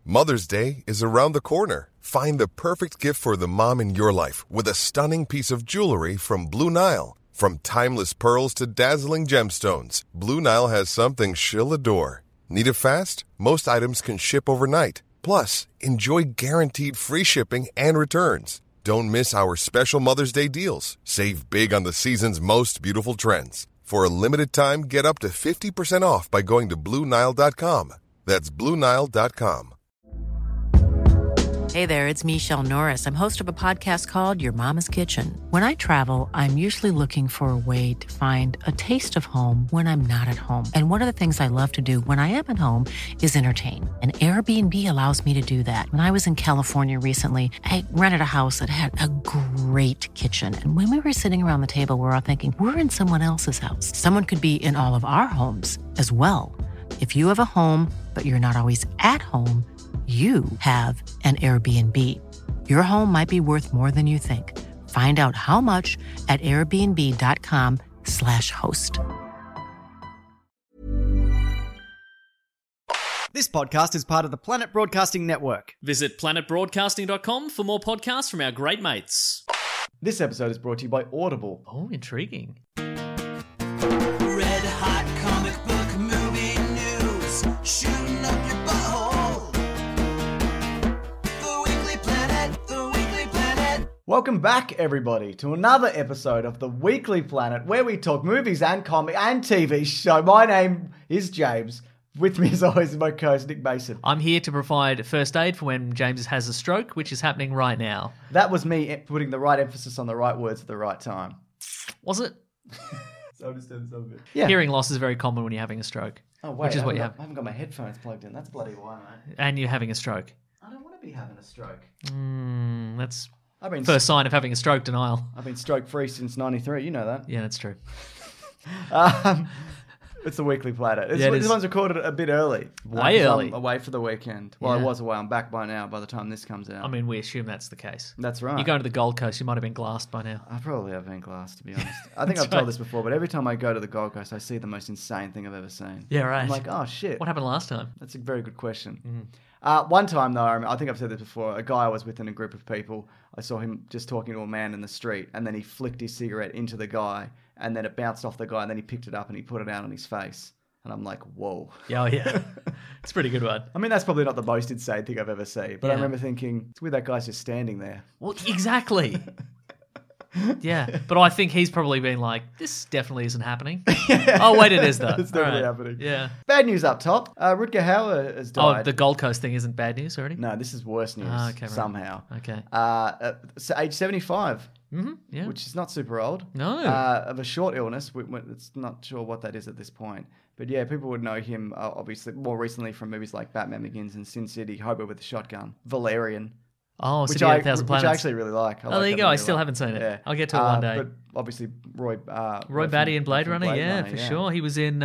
Mother's Day is around the corner. Find the perfect gift for the mom in your life with a stunning piece of jewelry from Blue Nile. From timeless pearls to dazzling gemstones, Blue Nile has something she'll adore. Need it fast? Most items can ship overnight. Plus, enjoy guaranteed free shipping and returns. Don't miss our special Mother's Day deals. Save big on the season's most beautiful trends. For a limited time, get up to 50% off by going to BlueNile.com. That's BlueNile.com. Hey there, it's Michelle Norris. I'm host of a podcast called Your Mama's Kitchen. When I travel, I'm usually looking for a way to find a taste of home when I'm not at home. And one of the things I love to do when I am at home is entertain. And Airbnb allows me to do that. When I was in California recently, I rented a house that had a great kitchen. And when we were sitting around the table, we were all thinking, we're in someone else's house. Someone could be in all of our homes as well. If you have a home, but you're not always at home, you have an Airbnb. Your home might be worth more than you think. Find out how much at airbnb.com/host. This podcast is part of the Planet Broadcasting Network. Visit planetbroadcasting.com for more podcasts from our great mates. This episode is brought to you by Audible. Oh, intriguing. Red hot comic book movie news, shooting up your butthole. The Weekly Planet, the Weekly Planet. Welcome back, everybody, to another episode of the Weekly Planet, where we talk movies and comic and TV show. My name is James. With me, as always, is my co-host Nick Mason. I'm here to provide first aid for when James has a stroke, which is happening right now. That was me putting the right emphasis on the right words at the right time. Was it? So I understand some of it. Yeah. Hearing loss is very common when you're having a stroke. Oh, wait. Which is what you have. I haven't got my headphones plugged in. That's bloody why, mate. And you're having a stroke. I don't want to be having a stroke. That's I've been first sign of having a stroke denial. I've been stroke-free since 93. You know that. Yeah, that's true. It's the Weekly Planet. This one's recorded a bit early. Way 'cause early. I'm away for the weekend. Well, I Yeah. was away. I'm back by now by the time this comes out. I mean, we assume that's the case. That's right. You're going to the Gold Coast, you might have been glassed by now. I probably have been glassed, to be honest. I think That's I've told right. this before, but every time I go to the Gold Coast, I see the most insane thing I've ever seen. Yeah, right. I'm like, oh, shit. What happened last time? That's a very good question. Mm-hmm. One time, though, I think I've said this before, a guy I was with in a group of people, I saw him just talking to a man in the street, and then he flicked his cigarette into the guy, and then it bounced off the guy, and then he picked it up and he put it out on his face. And I'm like, whoa. Yeah, oh, yeah. It's a pretty good one. I mean, that's probably not the most insane thing I've ever seen, but I Yeah. remember thinking, it's weird that guy's just standing there. Well, exactly. Yeah, but I think he's probably been like, this definitely isn't happening. Oh, wait, it is though. It's definitely All right. happening. Yeah. Bad news up top. Rutger Hauer has Oh, died. the Gold Coast thing isn't bad news already? No, this is worse news Okay, right. somehow. Okay. So age 75, Yeah. which is not super old. No. Of a short illness. It's not sure what that is at this point. But yeah, people would know him, obviously, more recently from movies like Batman Begins and Sin City, Hobo with a Shotgun, Valerian. Oh, Which City I, of a Thousand which I Planets. actually really like. Oh, there you go. I still haven't seen it. I'll get to it one day. But obviously, Roy Batty in Blade from Runner, yeah, for sure. He was in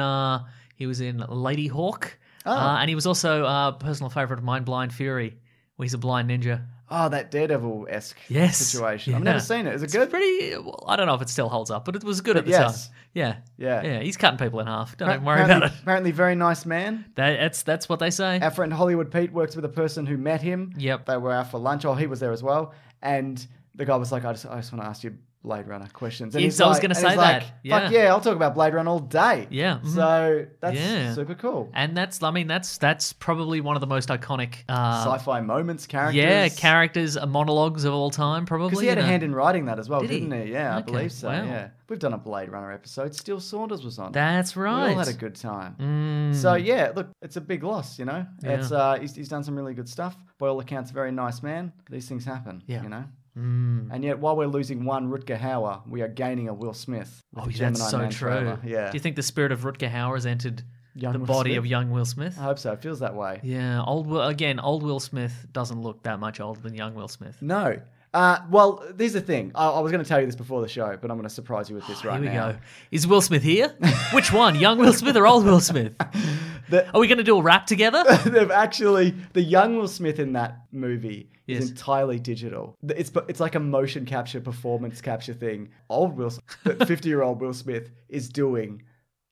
Lady Hawk. And he was also a personal favourite of mine, Blind Fury, where he's a blind ninja. Oh, that Daredevil-esque Yes. situation. Yeah. I've never seen it. Is it It's good? pretty. Well, I don't know if it still holds up, but it was good at the yes. time. Yeah. Yeah. Yeah. He's cutting people in half. Don't even worry about it. Apparently, very nice man. That's what they say. Our friend Hollywood Pete works with a person who met him. Yep. They were out for lunch. Oh, he was there as well. And the guy was like, I just want to ask you Blade Runner questions. And Yes, I was gonna say that. Fuck Yeah. yeah, I'll talk about Blade Runner all day. Yeah. Mhm. So that's Yeah. super cool. And that's probably one of the most iconic Sci-fi moments, characters. Yeah, characters, monologues of all time, probably. Because he had a hand in writing that as well, Did he? didn't he? Yeah, Okay, I believe so. wow. Yeah, we've done a Blade Runner episode. Steele Saunders was on. That's right. We all had a good time. So yeah, look, it's a big loss, you know. Yeah. It's he's done some really good stuff. By all accounts, a very nice man. These things happen, Yeah. you know. And yet, while we're losing one Rutger Hauer, we are gaining a Will Smith. with Oh, the that's Gemini so Man true. trailer. Yeah. Do you think the spirit of Rutger Hauer has entered Young the Will body Smith? of young Will Smith? I hope so. It feels that way. Yeah, old Will Smith doesn't look that much older than young Will Smith. No. Well, here's the thing. I was going to tell you this before the show, but I'm going to surprise you with this right Here we now. go. Is Will Smith here? Which one? Young Will Smith or old Will Smith? Are we going to do a rap together? They've actually, the young Will Smith in that movie Yes. is entirely digital. It's like a motion capture, performance capture thing. Old Will, 50-year-old Will Smith is doing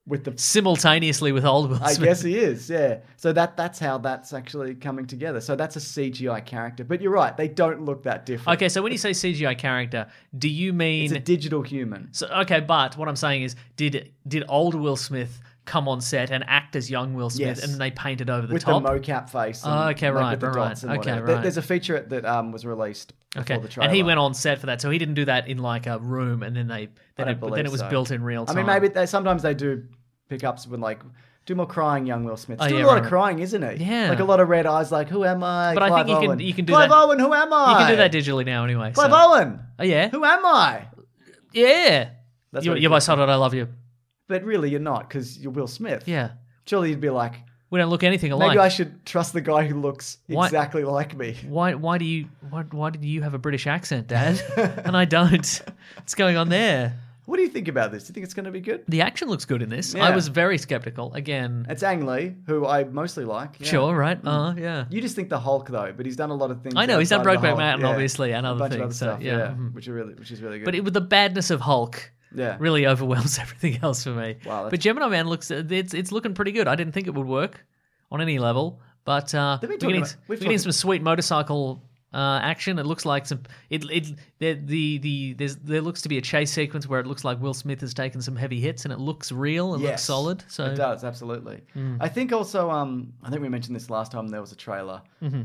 with the. Simultaneously with old Will I Smith. guess he is, yeah. So that's how that's actually coming together. So that's a CGI character. But you're right, they don't look that different. Okay, so when you say CGI character, do you mean... It's a digital human. So, okay, but what I'm saying is, did old Will Smith come on set and act as young Will Smith, Yes. and then they painted over the With top? the mocap face. And, Oh, okay, like, right, with the right, dots and okay, whatever. right. There's a featurette that was released Okay, before the trailer. and he went on set for that, so he didn't do that in like a room, and then it was so. built in real time. I mean, maybe sometimes they do pickups with like, do more crying, young Will Smith. He's doing yeah, a lot right. of crying, isn't he? Yeah. Like a lot of red eyes, like, who am I? But I Clive think Owen. you can do Clive that. Owen, who am I? You can do that digitally now anyway. Clive so. Owen. Oh yeah, Who am I? yeah. That's You're what he my calls son, and I love you. But really, you're not, because you're Will Smith. Yeah, Surely you'd be like, we don't look anything alike. maybe I should trust the guy who looks Why- exactly like me. Why did you have a British accent, Dad? And I don't. What's going on there? What do you think about this? Do you think it's going to be good? The action looks good in this. Yeah. I was very skeptical. Again, It's Ang Lee, who I mostly like. Yeah. sure, right? Yeah. You just think the Hulk though, but he's done a lot of things. I know, he's done outside of the Brokeback Hulk. Mountain, Yeah. obviously, and A other bunch of things, other so, stuff. yeah. Yeah, Mhm. which is really good. But with the badness of Hulk, Yeah. really overwhelms everything else for me. Wow, but Gemini Man it's looking pretty good. I didn't think it would work on any level, but been we're talking getting, about- we've we're getting talked- some sweet motorcycle action. It looks like there looks to be a chase sequence where it looks like Will Smith has taken some heavy hits and it looks real and looks Yes, solid. So it does absolutely. I think also, I think we mentioned this last time there was a trailer,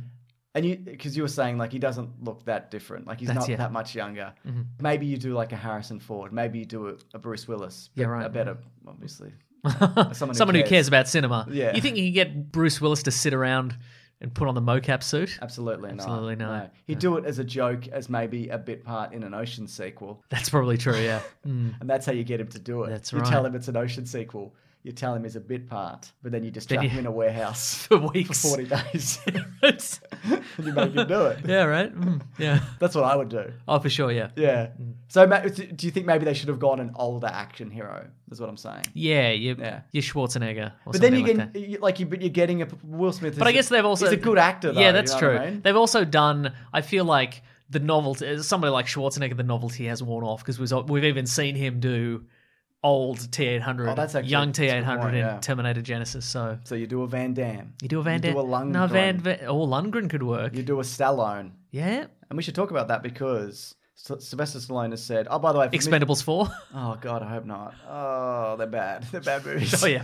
and because you were saying like he doesn't look that different, like he's That's not it. that much younger. Maybe you do like a Harrison Ford, maybe you do a Bruce Willis, Yeah, but right. a better, obviously. Someone who cares about cinema. Yeah. You think you can get Bruce Willis to sit around and put on the mocap suit? Absolutely Absolutely not. not. No. He'd do it as a joke, as maybe a bit part in an Ocean sequel. That's probably true, yeah. And that's how you get him to do it. That's you right. tell him it's an Ocean sequel. You tell him he's a bit part, but then you just Then chuck you- him in a warehouse For for weeks. 40 days. It's- and you make him do it. yeah, right? Yeah. That's what I would do. Oh, for sure, yeah. Yeah. So do you think maybe they should have gone an older action hero? That's what I'm saying. Yeah, Yeah. you're Schwarzenegger. Or But then something you like can, that. but you're getting a Will Smith. But I guess they've also he's a good actor. Though, yeah, that's you know true. what I mean? They've also done. I feel like the novelty. Somebody like Schwarzenegger, the novelty has worn off because we've even seen him do old T-800, Oh, that's actually- young that's a good T-800 point, in yeah. Terminator Genesis. So So you do a Van Damme. you do a Van Damme. You do a Lundgren. No, Lundgren could work. You do a Stallone. Yeah. And we should talk about that because Sylvester Stallone has said, oh, by the way, for me- Expendables 4. Oh, God, I hope not. Oh, they're bad. They're bad movies. Oh, yeah.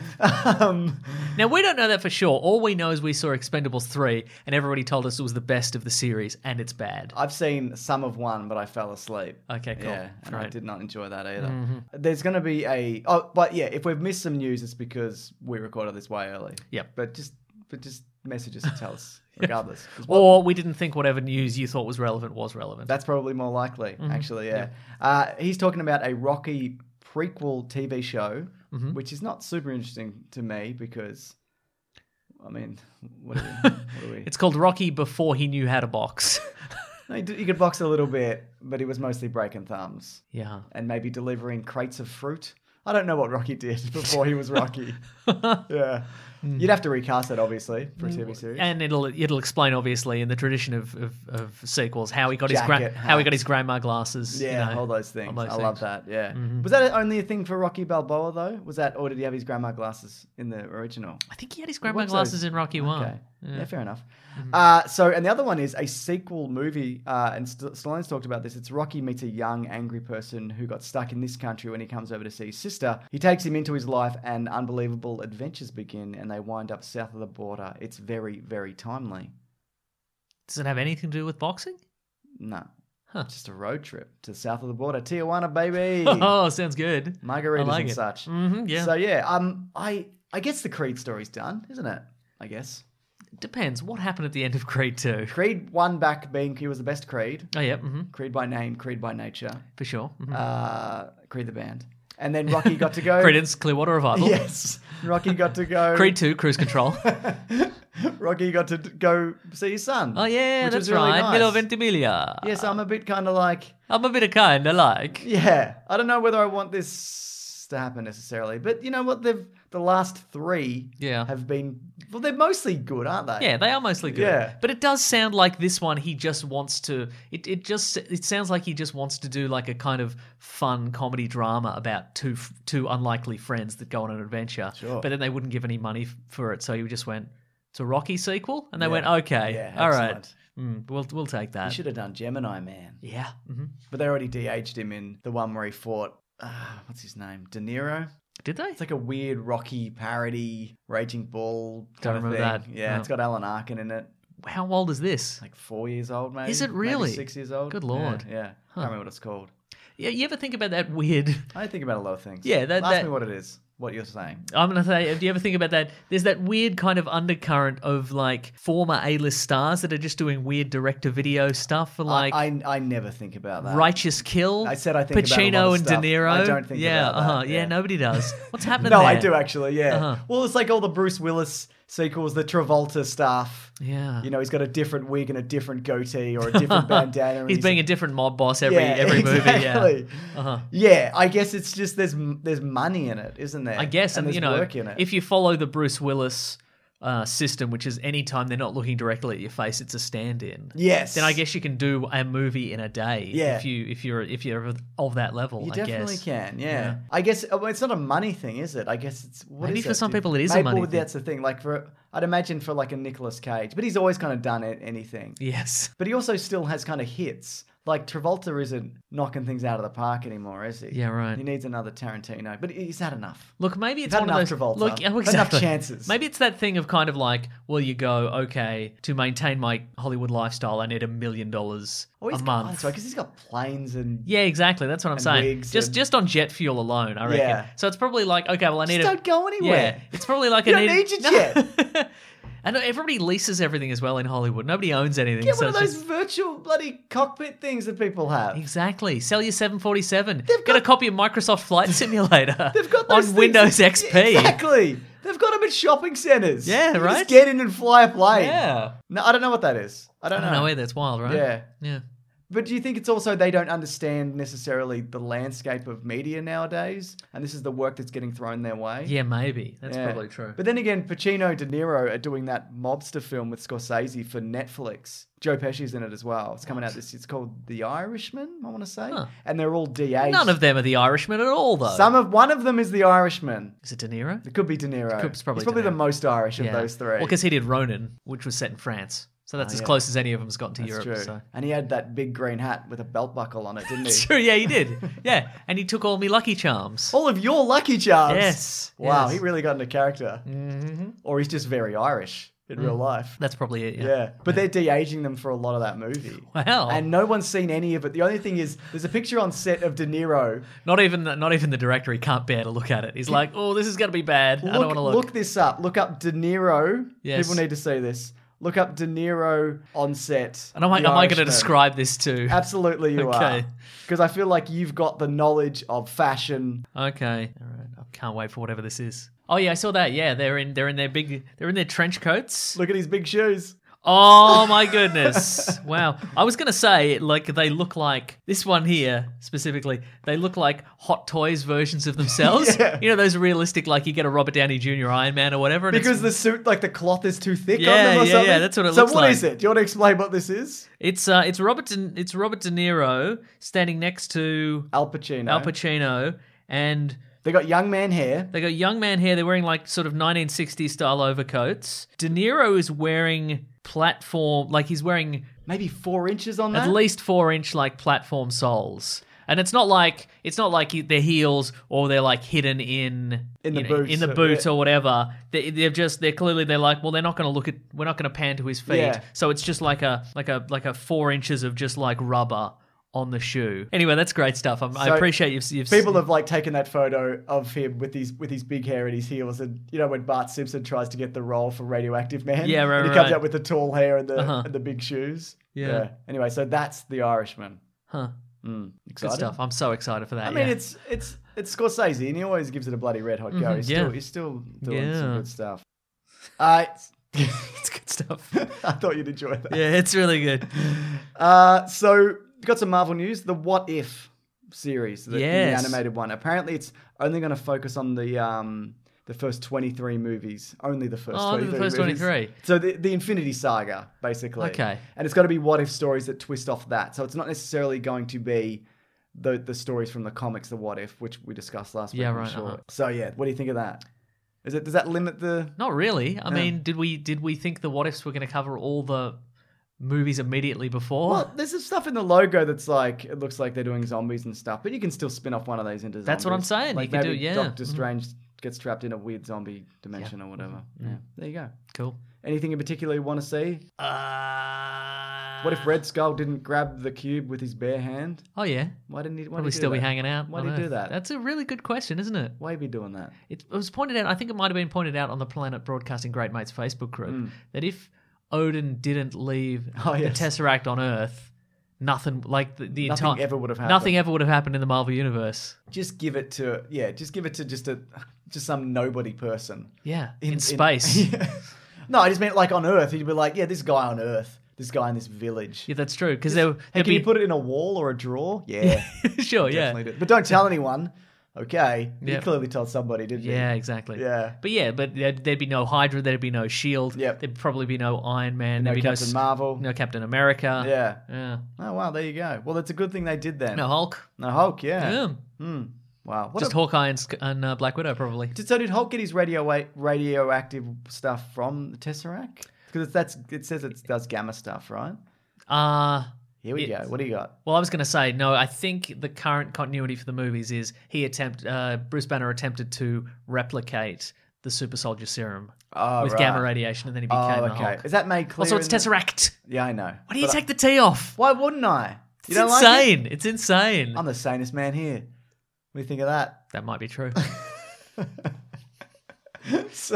Now, we don't know that for sure. All we know is we saw Expendables 3 and everybody told us it was the best of the series and it's bad. I've seen some of one, but I fell asleep. Okay, cool. Yeah, and I Right. did not enjoy that either. There's going to be but yeah, if we've missed some news, it's because we recorded this way early. Yep. But just message us and tell us, regardless. 'Cause Or we didn't think whatever news you thought was relevant was relevant. that's probably more likely, actually, yeah. He's talking about a Rocky prequel TV show, which is not super interesting to me because, I mean, what are we? It's called Rocky Before He Knew How to Box. No, he could box a little bit, but he was mostly breaking thumbs Yeah. and maybe delivering crates of fruit. I don't know what Rocky did before he was Rocky. Yeah. You'd have to recast it, obviously, for a TV series. And it'll explain, obviously, in the tradition of sequels, how he got Jacket, his grandma glasses. Yeah, you know, all those things. all those I love things. that. Yeah. Was that only a thing for Rocky Balboa though? Was that, or did he have his grandma glasses in the original? I think he had his grandma What's glasses those? in Rocky 1. Okay. Yeah, fair enough. Mm-hmm. And the other one is a sequel movie, and Stallone's talked about this. It's Rocky meets a young, angry person who got stuck in this country when he comes over to see his sister. He takes him into his life, and unbelievable adventures begin, and they wind up south of the border. It's very, very timely. Does it have anything to do with boxing? No. Huh. Just a road trip to south of the border. Tijuana, baby. Oh, sounds good. Margaritas I like and it. such. Yeah. So yeah, I guess the Creed story's done, isn't it? I guess. Depends. What happened at the end of Creed 2? Creed won back being he was the best Creed. Oh, yeah. Creed by name, Creed by nature. For sure. Creed the band. And then Rocky got to go. Credence, Clearwater Revival. Yes. Rocky got to go. Creed 2, Cruise Control. Rocky got to go see his son. Oh, yeah, which that's was really right. nice. Milo Ventimiglia. Yes, I'm a bit kind of like, I'm a bit of kind, I like. yeah, I don't know whether I want this to happen necessarily. But you know what? The last 3 Yeah. have been, well, they're mostly good, aren't they? Yeah, they are mostly good. Yeah. But it does sound like this one, he just wants to. It sounds like he just wants to do like a kind of fun comedy drama about two unlikely friends that go on an adventure. Sure. But then they wouldn't give any money for it, so he just went, "It's a Rocky sequel," and they went, Yeah. "Okay, Yeah, all right, excellent. we'll take He that." should have done Gemini Man. Yeah. Mm-hmm. But they already de-aged him in the one where he fought, what's his name? De Niro? Did they? It's like a weird Rocky parody, Raging Bull kind of remember thing. that. Yeah, No. it's got Alan Arkin in it. How old is this? Like 4 years old, maybe. Is it Maybe really? 6 years old. Good Lord. Yeah. I can't remember what it's called. Yeah, you ever think about that weird? I think about a lot of things. Yeah, Ask me what it is. What you're saying. I'm going to say, do you ever think about that? There's that weird kind of undercurrent of like former A-list stars that are just doing weird direct-to-video stuff for like I never think about that. Righteous Kill. I said I think about a Pacino lot of and stuff. De Niro. I don't think yeah, about that, Yeah, yeah. nobody does. What's happening No, there? I do actually. Yeah. Uh-huh. Well, it's like all the Bruce Willis sequels, the Travolta stuff. Yeah. You know, he's got a different wig and a different goatee or a different bandana. and He's being a different mob boss every movie. exactly. Yeah. Uh-huh. Yeah, I guess it's just there's money in it, isn't there? I guess, and there's you know, work in it. if you follow the Bruce Willis system, which is anytime they're not looking directly at your face, it's a stand-in. Yes. Then I guess you can do a movie in a day. Yeah. If you're of that level, You I definitely guess. can, yeah. I guess it's not a money thing, is it? I guess it's Maybe is for it? some people it is a Maybe money thing. That's the thing. Like I'd imagine for like a Nicolas Cage, but he's always kind of done anything. Yes. But he also still has kind of hits. Like Travolta isn't knocking things out of the park anymore, is he? Yeah, right. He needs another Tarantino, but he's had enough. Look, maybe it's had one of enough those. Travolta. Look, Had exactly. enough chances. Maybe it's that thing of kind of like, well, you go, okay, to maintain my Hollywood lifestyle, I need $1 million Oh, a he's month. That's right, because he's got planes and Yeah, exactly. That's what I'm And saying. wigs Just on jet fuel alone, I reckon. Yeah. So it's probably like, okay, well, I need Just a don't go anywhere. Yeah, it's probably like You I don't need need your jet. And everybody leases everything as well in Hollywood. Nobody owns anything. Get so one of it's those just- virtual bloody cockpit things that people have. Exactly. Sell your 747. They've Get a got- copy of Microsoft Flight Simulator They've got on those things Windows that- XP. Exactly. They've got them at shopping centres. Yeah, You right? Just get in and fly a plane. Yeah. No, I don't know what that is. I I don't don't know either. It's wild, right? Yeah. Yeah. But do you think it's also they don't understand necessarily the landscape of media nowadays, and this is the work that's getting thrown their way? Yeah, maybe. That's Yeah. probably true. But then again, Pacino, De Niro are doing that mobster film with Scorsese for Netflix. Joe Pesci's in it as well. It's coming out this. It's called The Irishman, I want to say, Huh. and they're all de-aged. None of them are the Irishman at all, though. One of them is the Irishman. Is it De Niro? It could be De Niro. It's probably He's probably De Niro. the most Irish of Yeah. those three. Well, because he did Ronin, which was set in France. So that's as yeah. close as any of them's gotten to That's Europe. true. So. And he had that big green hat with a belt buckle on it, didn't he? True, yeah, he did. Yeah, and he took all me Lucky Charms. All of your Lucky Charms. Yes, Wow, yes. he really got into character. Mm-hmm. Or he's just very Irish in real life. That's probably it. Yeah. But they're de-aging them for a lot of that movie. Wow. And no one's seen any of it. The only thing is, there's a picture on set of De Niro. Not even the director. He can't bear to look at it. He's like, oh, this is gonna be bad. I don't want to look. Look this up. Look up De Niro. Yes. People need to see this. Look up De Niro on set. And am I The going to Irishman. describe this too? Absolutely you Okay. are. Because I feel like you've got the knowledge of fashion. Okay. All right. I can't wait for whatever this is. Oh yeah, I saw that. Yeah, they're in their trench coats. Look at his big shoes. Oh my goodness. Wow. I was going to say, like, they look like, this one here specifically, they look like Hot Toys versions of themselves. Yeah. You know, those realistic, like, you get a Robert Downey Jr. Iron Man or whatever. And Because it's, the suit, like the cloth is too thick Yeah, on them or yeah, something. yeah, that's what it so looks what like. is it? Do you want to explain what this is? it's Robert De Niro standing next to Al Pacino. Al Pacino, and They got young man hair. they got young man hair. They're wearing like sort of 1960s style overcoats. De Niro is wearing platform, like he's wearing Maybe 4 inches on that. at least 4-inch like platform soles. And it's not like their heels or they're like hidden in the you know, boots in the or- boots yeah. or whatever. They're like, well, they're not going to we're not going to pan to his feet. Yeah. So it's just like a 4 inches of just like rubber on the shoe. Anyway, that's great stuff. I So appreciate you've People have like taken that photo of him with his big hair and his heels, and you know when Bart Simpson tries to get the role for Radioactive Man, Yeah, right, and he comes right. out with the tall hair and the Uh-huh. and the big shoes. Yeah. Anyway, so that's The Irishman. Huh. Excited? Good stuff. I'm so excited for that. I mean, yeah. it's Scorsese, and he always gives it a bloody red hot go. He's still doing some Yeah. good stuff. it's good stuff. I thought you'd enjoy that. Yeah, it's really good. So got some Marvel news. The What If series, the Yes. animated one. Apparently, it's only going to focus on the first 23 movies. Only the first 23 only the first movies. 23. So the Infinity Saga, basically. Okay. And it's got to be what if stories that twist off that. So it's not necessarily going to be the stories from the comics, the what if, which we discussed last week. Yeah, I'm right, sure. uh-huh. So yeah, what do you think of that? Does that limit the? Not really. I mean, did we think the what ifs were going to cover all the movies immediately before? Well, there's some stuff in the logo that's like it looks like they're doing zombies and stuff, but you can still spin off one of these into zombies. That's what I'm saying. Like You can maybe do- yeah. Doctor Strange gets trapped in a weird zombie dimension or whatever. Yeah, there you go. Cool. Anything in particular you want to see? What if Red Skull didn't grab the cube with his bare hand? Oh yeah. Why didn't he? Why Probably did he do still be that? hanging out. Why on did he do Earth. that? That's a really good question, isn't it? Why be doing that? It was pointed out, I think it might have been pointed out on the Planet Broadcasting Great Mates Facebook group, that if Odin didn't leave Oh, yes. the Tesseract on Earth, nothing, like the Nothing entire... ever would have happened. Nothing ever would have happened in the Marvel Universe. Just give it to just some nobody person. Yeah, in space. Yeah. No, I just meant like on Earth. He'd be like, yeah, this guy on Earth, this guy in this village. Yeah, that's true, because Hey, there'd can be... you put it in a wall or a drawer? Yeah, Sure, yeah. definitely do. But don't tell anyone. Okay, you Yep. clearly told somebody, didn't you? Yeah, exactly. Yeah. But there'd be no Hydra, there'd be no Shield, Yep. there'd probably be no Iron Man, No there'd be Captain Marvel. no Captain America. Yeah. Yeah. Oh wow, there you go. Well, that's a good thing they did then. No Hulk. No Hulk. Yeah. Yeah. Wow. What Just Hawkeye and Black Widow, probably. So did Hulk get his radioactive stuff from the Tesseract? Because it says it does gamma stuff, right? Here we go. What do you got? Well, I was going to say, no, I think the current continuity for the movies is Bruce Banner attempted to replicate the super soldier serum with right. gamma radiation, and then he became Oh, the okay. Hulk. Is that made clear? Also, it's Tesseract. Yeah, I know. Why do you But take the T off? Why wouldn't I? It's You don't insane. like It's insane. it? I'm the sanest man here. What do you think of that? That might be true. So,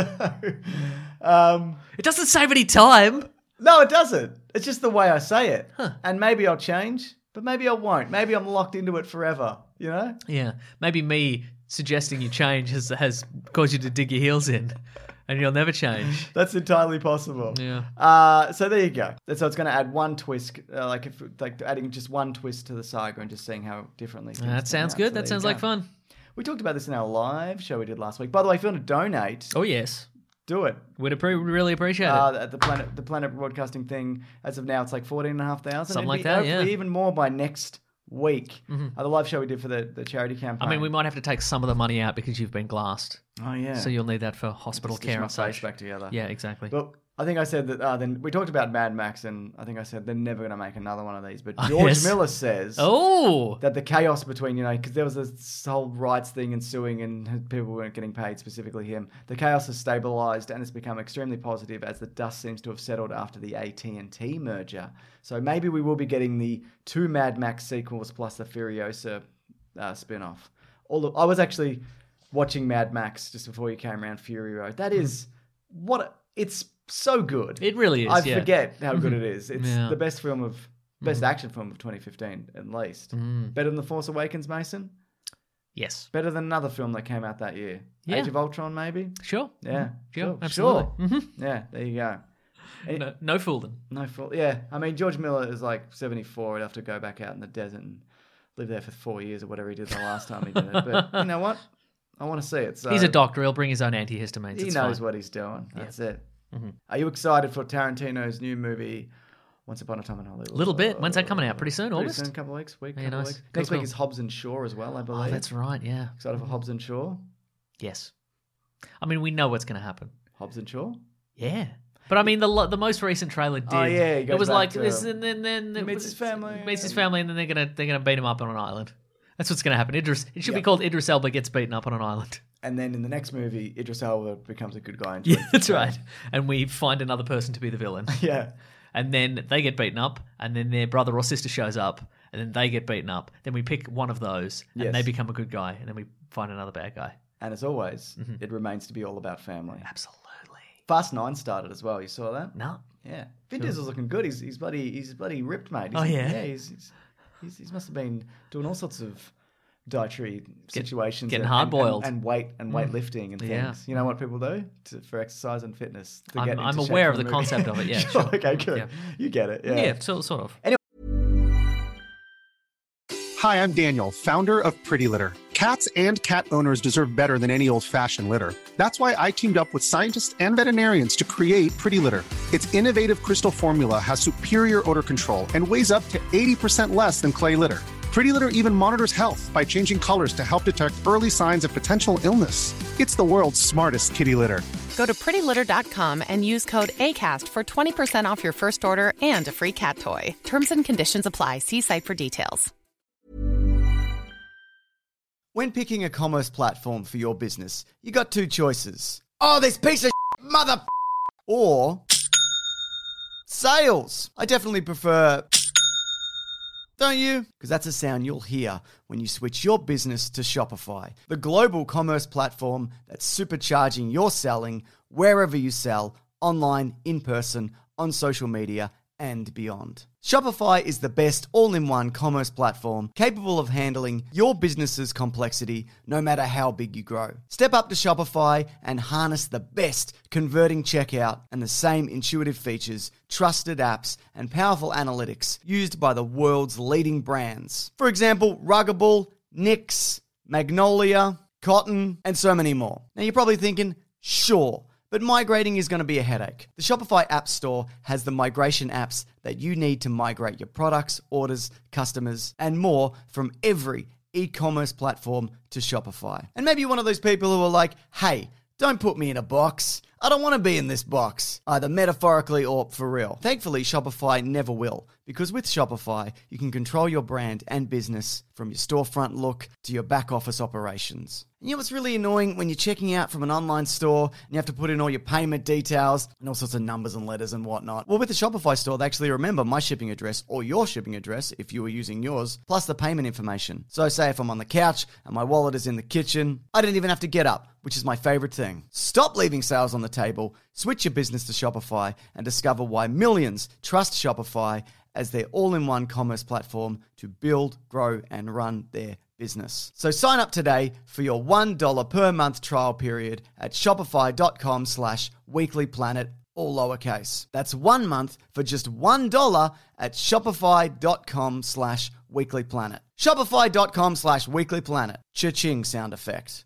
It doesn't save any time. no, it doesn't. It's just the way I say it. And maybe I'll change, but maybe I won't. Maybe I'm locked into it forever, you know? Yeah, maybe me suggesting you change has caused you to dig your heels in, and you'll never change. That's entirely possible. Yeah. So there you go. So it's going to add one twist, like adding just one twist to the saga and just seeing how differently. things That turn sounds out. good. So That there sounds you like go. fun. We talked about this in our live show we did last week. By the way, if you want to donate, Oh yes, do it. we'd really appreciate it. At the Planet Broadcasting thing, as of now, it's like 14,500. Something like It'd be that, hopefully yeah. even more by next week. The live show we did for the charity campaign. I mean, we might have to take some of the money out because you've been glassed. Oh yeah. So you'll need that for hospital Stitch care my and face such. back together. Yeah, exactly. But I think I said that. Then we talked about Mad Max, and I think I said they're never going to make another one of these. But Oh, George yes. Miller says Oh, that the chaos between, because there was this whole rights thing ensuing and people weren't getting paid, specifically him. The chaos has stabilized and it's become extremely positive as the dust seems to have settled after the AT&T merger. So maybe we will be getting the 2 Mad Max sequels plus the Furiosa spin-off. I was actually watching Mad Max just before you came around, Fury Road. That is it's so good. it really is. I yeah. forget how good it is. It's Yeah. the best action film of 2015, at least. Better than The Force Awakens, Mason? Yes. Better than another film that came out that year. Yeah. Age of Ultron, maybe? Sure. Yeah. Sure. Absolutely. Sure. Yeah, there you go. No fooling. No fault. Yeah, I mean, George Miller is like 74. He'd have to go back out in the desert and live there for 4 years or whatever he did the last time he did it. But you know what? I want to see it. So He's a doctor. He'll bring his own antihistamines. He It's knows fine. what he's doing. That's it. Are you excited for Tarantino's new movie, Once Upon a Time in Hollywood? Little bit. When's that coming out? Pretty soon? Pretty August? soon, couple of weeks. Yeah, Couple of nice. weeks. Cool, Next week cool. is Hobbs and Shaw as well, I believe. Oh, that's right. Yeah. Excited for Hobbs and Shaw? Yes. I mean, we know what's going to happen. Hobbs and Shaw? Yeah. But I mean, the most recent trailer did. Oh, yeah, he goes it was back like to- this, and then he meets his family. Meets his family, and then they're gonna beat him up on an island. That's what's gonna happen. It should be called Idris Elba gets beaten up on an island. And then in the next movie, Idris Elba becomes a good guy. Yeah, that's right. And we find another person to be the villain. Yeah. And then they get beaten up, and then their brother or sister shows up, and then they get beaten up. Then we pick one of those, and Yes. they become a good guy, and then we find another bad guy. And as always, it remains to be all about family. Absolutely. Fast 9 started as well. You saw that? No. Yeah. Vin Diesel's looking good. He's bloody ripped, mate. Oh, yeah? Yeah, he must have been doing all sorts of dietary situations. getting and- hard-boiled. And weightlifting and things. Yeah. You know what people do for exercise and fitness? To get I'm into shape aware for of a the movie. concept of it, yeah, Sure, sure. Okay, good. Yeah. You get it. Yeah, sort of. Hi, I'm Daniel, founder of Pretty Litter. Cats and cat owners deserve better than any old-fashioned litter. That's why I teamed up with scientists and veterinarians to create Pretty Litter. Its innovative crystal formula has superior odor control and weighs up to 80% less than clay litter. Pretty Litter even monitors health by changing colors to help detect early signs of potential illness. It's the world's smartest kitty litter. Go to prettylitter.com and use code ACAST for 20% off your first order and a free cat toy. Terms and conditions apply. See site for details. When picking a commerce platform for your business, you got two choices. Oh, this piece of mother... Or... sales. I definitely prefer... Don't you? Because that's a sound you'll hear when you switch your business to Shopify, the global commerce platform that's supercharging your selling wherever you sell, online, in person, on social media, and beyond. Shopify is the best all-in-one commerce platform capable of handling your business's complexity no matter how big you grow. Step up to Shopify and harness the best converting checkout and the same intuitive features, trusted apps, and powerful analytics used by the world's leading brands. For example, Ruggable, NYX, Magnolia, Cotton, and so many more. Now you're probably thinking, sure, but migrating is going to be a headache. The Shopify App Store has the migration apps that you need to migrate your products, orders, customers, and more from every e-commerce platform to Shopify. And maybe you're one of those people who are like, hey, don't put me in a box. I don't want to be in this box, either metaphorically or for real. Thankfully, Shopify never will, because with Shopify, you can control your brand and business from your storefront look to your back office operations. And you know what's really annoying when you're checking out from an online store and you have to put in all your payment details and all sorts of numbers and letters and whatnot? Well, with the Shopify store, they actually remember my shipping address or your shipping address if you were using yours, plus the payment information. So say if I'm on the couch and my wallet is in the kitchen, I don't even have to get up, which is my favorite thing. Stop leaving sales on the table, switch your business to Shopify, and discover why millions trust Shopify as their all-in-one commerce platform to build, grow, and run their business. So sign up today for your $1 per month trial period at shopify.com/weeklyplanet, all lowercase. That's 1 month for just $1 at shopify.com/weeklyplanet. Shopify.com/weeklyplanet. Cha-ching sound effect.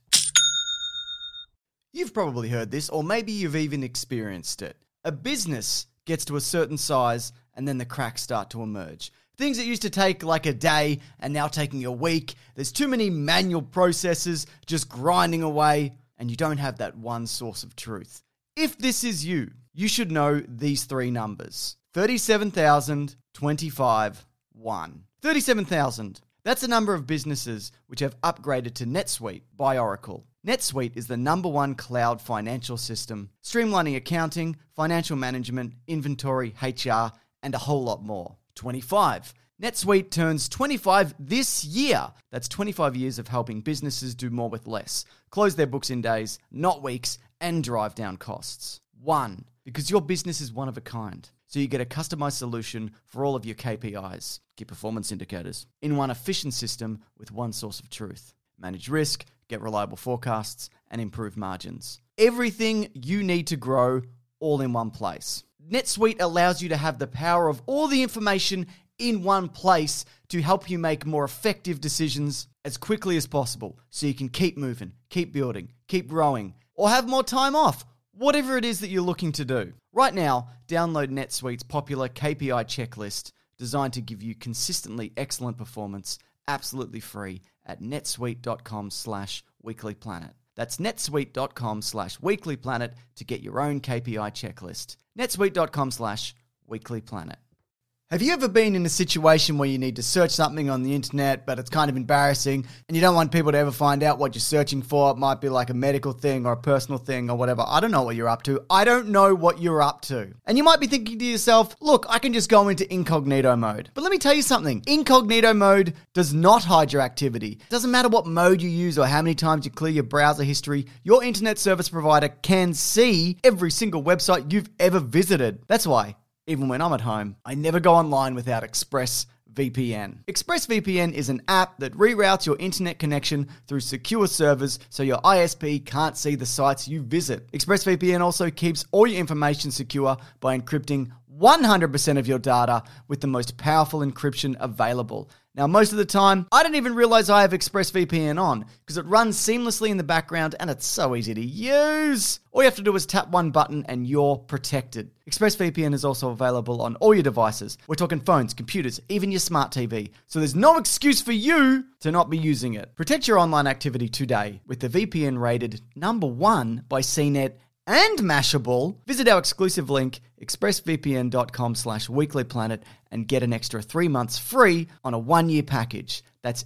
You've probably heard this, or maybe you've even experienced it. A business gets to a certain size and then the cracks start to emerge. Things that used to take like a day and now taking a week. There's too many manual processes just grinding away, and you don't have that one source of truth. If this is you, you should know these three numbers. 37,000, 25, 1. 37,000. That's the number of businesses which have upgraded to NetSuite by Oracle. NetSuite is the #1 cloud financial system, streamlining accounting, financial management, inventory, HR, and a whole lot more. 25. NetSuite turns 25 this year. That's 25 years of helping businesses do more with less, close their books in days, not weeks, and drive down costs. 1. Because your business is one of a kind. So you get a customized solution for all of your KPIs, key performance indicators, in one efficient system with one source of truth. Manage risk, get reliable forecasts, and improve margins. Everything you need to grow all in one place. NetSuite allows you to have the power of all the information in one place to help you make more effective decisions as quickly as possible so you can keep moving, keep building, keep growing, or have more time off, whatever it is that you're looking to do. Right now, download NetSuite's popular KPI checklist designed to give you consistently excellent performance absolutely free at netsuite.com/weeklyplanet. That's netsuite.com/weeklyplanet to get your own KPI checklist. netsuite.com/weeklyplanet. Have you ever been in a situation where you need to search something on the internet, but it's kind of embarrassing and you don't want people to ever find out what you're searching for? It might be like a medical thing or a personal thing or whatever. I don't know what you're up to. I don't know what you're up to. And you might be thinking to yourself, look, I can just go into incognito mode. But let me tell you something. Incognito mode does not hide your activity. It doesn't matter what mode you use or how many times you clear your browser history. Your internet service provider can see every single website you've ever visited. That's why, even when I'm at home, I never go online without ExpressVPN. ExpressVPN is an app that reroutes your internet connection through secure servers so your ISP can't see the sites you visit. ExpressVPN also keeps all your information secure by encrypting 100% of your data with the most powerful encryption available. Now, most of the time, I don't even realize I have ExpressVPN on because it runs seamlessly in the background and it's so easy to use. All you have to do is tap one button and you're protected. ExpressVPN is also available on all your devices. We're talking phones, computers, even your smart TV. So there's no excuse for you to not be using it. Protect your online activity today with the VPN rated #1 by CNET and Mashable. Visit our exclusive link, expressvpn.com/weeklyplanet, and get an extra 3 months free on a 1-year package. That's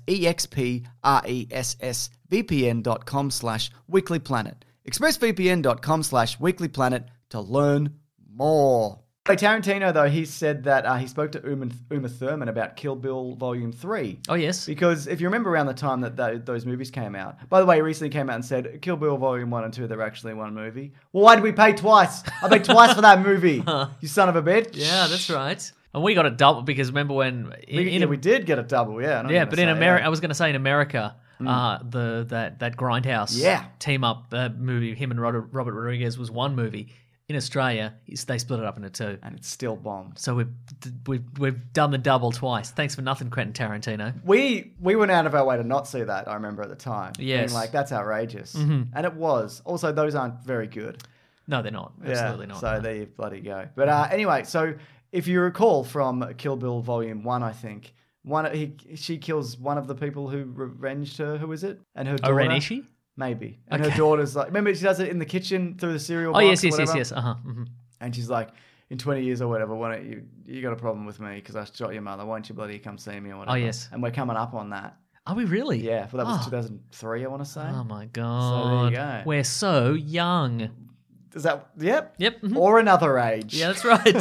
expressvpn.com/weeklyplanet. expressvpn.com/weeklyplanet to learn more. Hey, Tarantino, though, he said that he spoke to Uma Thurman about Kill Bill Volume 3. Oh, yes. Because if you remember around the time that those movies came out, by the way, he recently came out and said Kill Bill Volume 1 and 2, they're actually one movie. Well, why did we pay twice? I paid twice for that movie, you son of a bitch. Yeah, that's right. And we got a double because remember when... We did get a double, yeah. Yeah, but in America, I was going to say in America, that Grindhouse team up movie, him and Robert Rodriguez was one movie. In Australia, they split it up into 2. And it's still bombed. So we've done the double twice. Thanks for nothing, Quentin Tarantino. We went out of our way to not see that, I remember at the time. Yes. Being like, that's outrageous. And it was. Also, those aren't very good. No, they're not. Absolutely not. So no. there you bloody go. But anyway, so if you recall from Kill Bill Volume 1, I think, she kills one of the people who revenged her. Who is it? And her daughter. Renishi? Maybe. And her daughter's like, remember she does it in the kitchen through the cereal box. Oh, yes. Uh-huh. Mm-hmm. And she's like, in 20 years or whatever, why don't you got a problem with me because I shot your mother. Why don't you bloody come see me or whatever? Oh, yes. And we're coming up on that. Are we really? Yeah. Well, that was 2003, I want to say. Oh, my God. So there you go. We're so young. Is that, yep. Yep. Mm-hmm. Or another age. Yeah, that's right.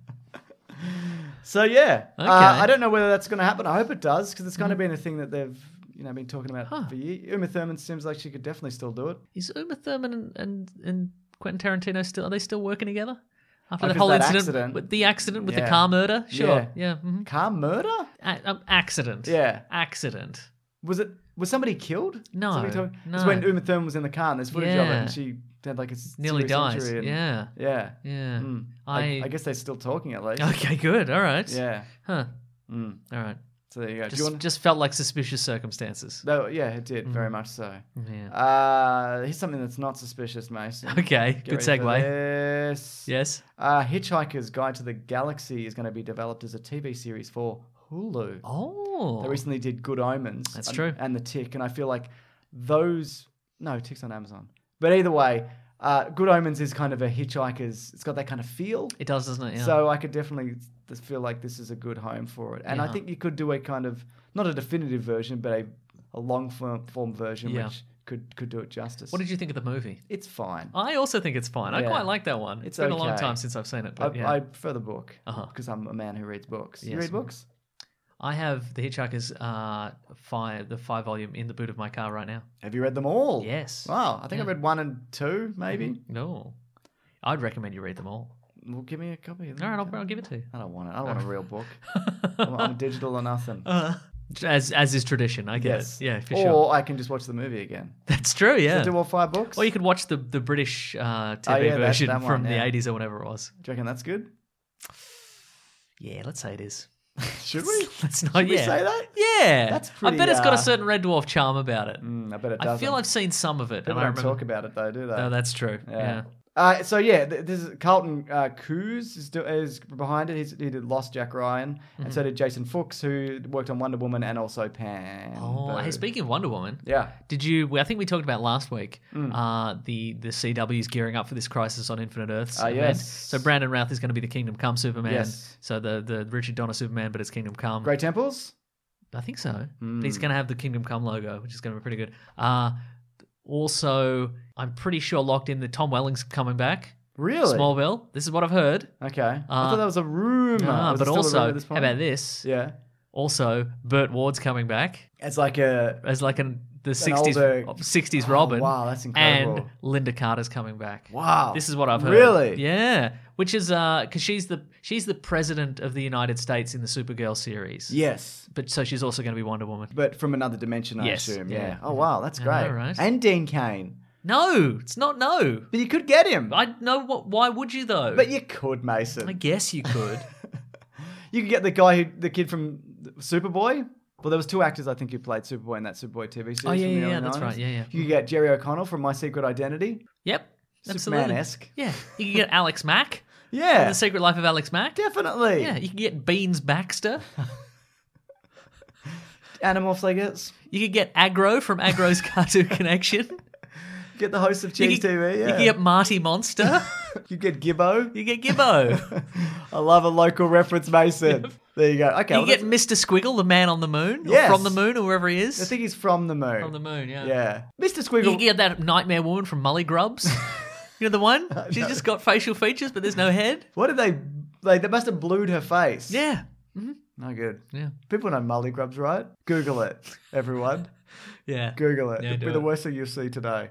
So, yeah. Okay. I don't know whether that's going to happen. I hope it does because it's kind of been a thing that they've been talking about for years. Uma Thurman seems like she could definitely still do it. Is Uma Thurman and Quentin Tarantino are they still working together? After the 'cause whole that incident with the car murder? Sure. Yeah. Mm-hmm. Car murder? Accident. Yeah. Accident. Was somebody killed? No. No. No. It's when Uma Thurman was in the car and there's footage of it and she had like a nearly serious dies. injury and, Yeah. Yeah. I guess they're still talking at least. Okay, good. All right. Yeah. Huh. All right. So there you go. Just felt like suspicious circumstances. No, yeah, it did. Very much so. Yeah. Here's something that's not suspicious, Mason. Okay, good Get ready for segue. this. Yes. Hitchhiker's Guide to the Galaxy is going to be developed as a TV series for Hulu. Oh. They recently did Good Omens. That's true. And The Tick, and I feel like those... No, Tick's on Amazon. But either way, Good Omens is kind of a Hitchhiker's... It's got that kind of feel. It does, doesn't it? Yeah. So I could definitely feel like this is a good home for it. And I think you could do a kind of... Not a definitive version, but a long-form version which could do it justice. What did you think of the movie? It's fine. I also think it's fine. I Yeah. quite like that one. It's been a long time since I've seen it. But I prefer the book Uh-huh. because I'm a man who reads books. You Yes. read books? I have The Hitchhiker's the 5-volume in the boot of my car right now. Have you read them all? Yes. Wow. I think I read 1 and 2, maybe. No. I'd recommend you read them all. Well, give me a copy. All right, I'll give it to you. I don't want it. I don't want a real book. I'm digital or nothing. As is tradition, I guess. Yeah, for sure. Or I can just watch the movie again. That's true, yeah. So do all 5 books? Or you could watch the British TV version that from one, yeah. the 80s or whatever it was. Do you reckon that's good? Yeah, let's say it is. Should we? Let's not. Should we say that? Yeah, That's pretty, I bet it's got a certain Red Dwarf charm about it. I bet it doesn't. I feel I've seen some of it. People and I don't remember... talk about it though, do they? No, that's true. Yeah. So yeah, this is Carlton Cuse is behind it. He did Lost, Jack Ryan, and so did Jason Fuchs, who worked on Wonder Woman and also Pan. Oh, hey, speaking of Wonder Woman, yeah, did you? I think we talked about last week. The CW is gearing up for this Crisis on Infinite Earths event. Yes. So Brandon Routh is going to be the Kingdom Come Superman. Yes. So the Richard Donner Superman, but it's Kingdom Come. Grey Temples. I think so. But he's going to have the Kingdom Come logo, which is going to be pretty good. Also, I'm pretty sure locked in that Tom Welling's coming back. Really? Smallville. This is what I've heard. Okay. I thought that was a rumor. Was it But still a also, rumor at this how point? about this? Yeah. Also, Burt Ward's coming back It's like a. as like the older- 60s Robin. Wow, that's incredible. And Linda Carter's coming back. Wow. This is what I've heard. Really? Yeah. Which is because she's the president of the United States in the Supergirl series. Yes. But so she's also going to be Wonder Woman. But from another dimension, I Yes, assume. yeah. Yeah. Oh wow, that's I great. know, right? And Dean Cain. No, it's not no. But you could get him. I know what. Why would you though? But you could, Mason. I guess you could. You could get the kid from Superboy. Well, there was 2 actors, I think, who played Superboy in that Superboy TV series. Oh, yeah, from the yeah, early that's 90s. right, yeah. You could get Jerry O'Connell from My Secret Identity. Yep. Absolutely. Superman-esque. Yeah. You can get Alex Mack. Yeah. The Secret Life of Alex Mack. Definitely. Yeah. You can get Beans Baxter. Animorphs, I guess. You could get Agro from Agro's Cartoon Connection. Get the host of Cheese TV, yeah. You can get Marty Monster. You get Gibbo. You get Gibbo. I love a local reference, Mason. There you go. Okay. You well, get Mr. Squiggle, the man on the moon. Or Yes. from the moon, or wherever he is. I think he's from the moon. From the moon, yeah. Yeah. Mr. You Squiggle. can get that nightmare woman from Mully Grubs. You know the one? She's just got facial features, but there's no head. What did they must have blued her face. Yeah. No good. Yeah. People know Mully Grubs, right? Google it, everyone. Yeah. Google it. Yeah, It'll do be the it. worst thing you'll see today.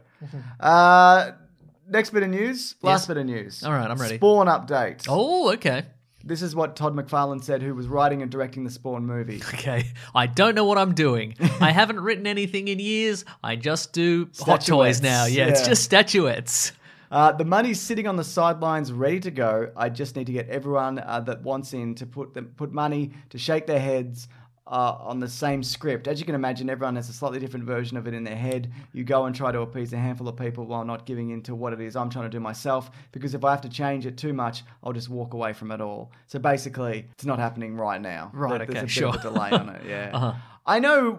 Next bit of news. Last Yes. bit of news. All right, I'm ready. Spawn update. Oh, okay. This is what Todd McFarlane said, who was writing and directing the Spawn movie. Okay. I don't know what I'm doing. I haven't written anything in years. I just do hot toys Statuettes. now. Yeah, it's Yeah. just statuettes. The money's sitting on the sidelines, ready to go. I just need to get everyone that wants in to put money to shake their heads on the same script. As you can imagine, everyone has a slightly different version of it in their head. You go and try to appease a handful of people while not giving in to what it is I'm trying to do myself, because if I have to change it too much, I'll just walk away from it all. So basically, it's not happening right now. Right, There's okay, a bit sure. of a delay on it, yeah. Uh-huh. I know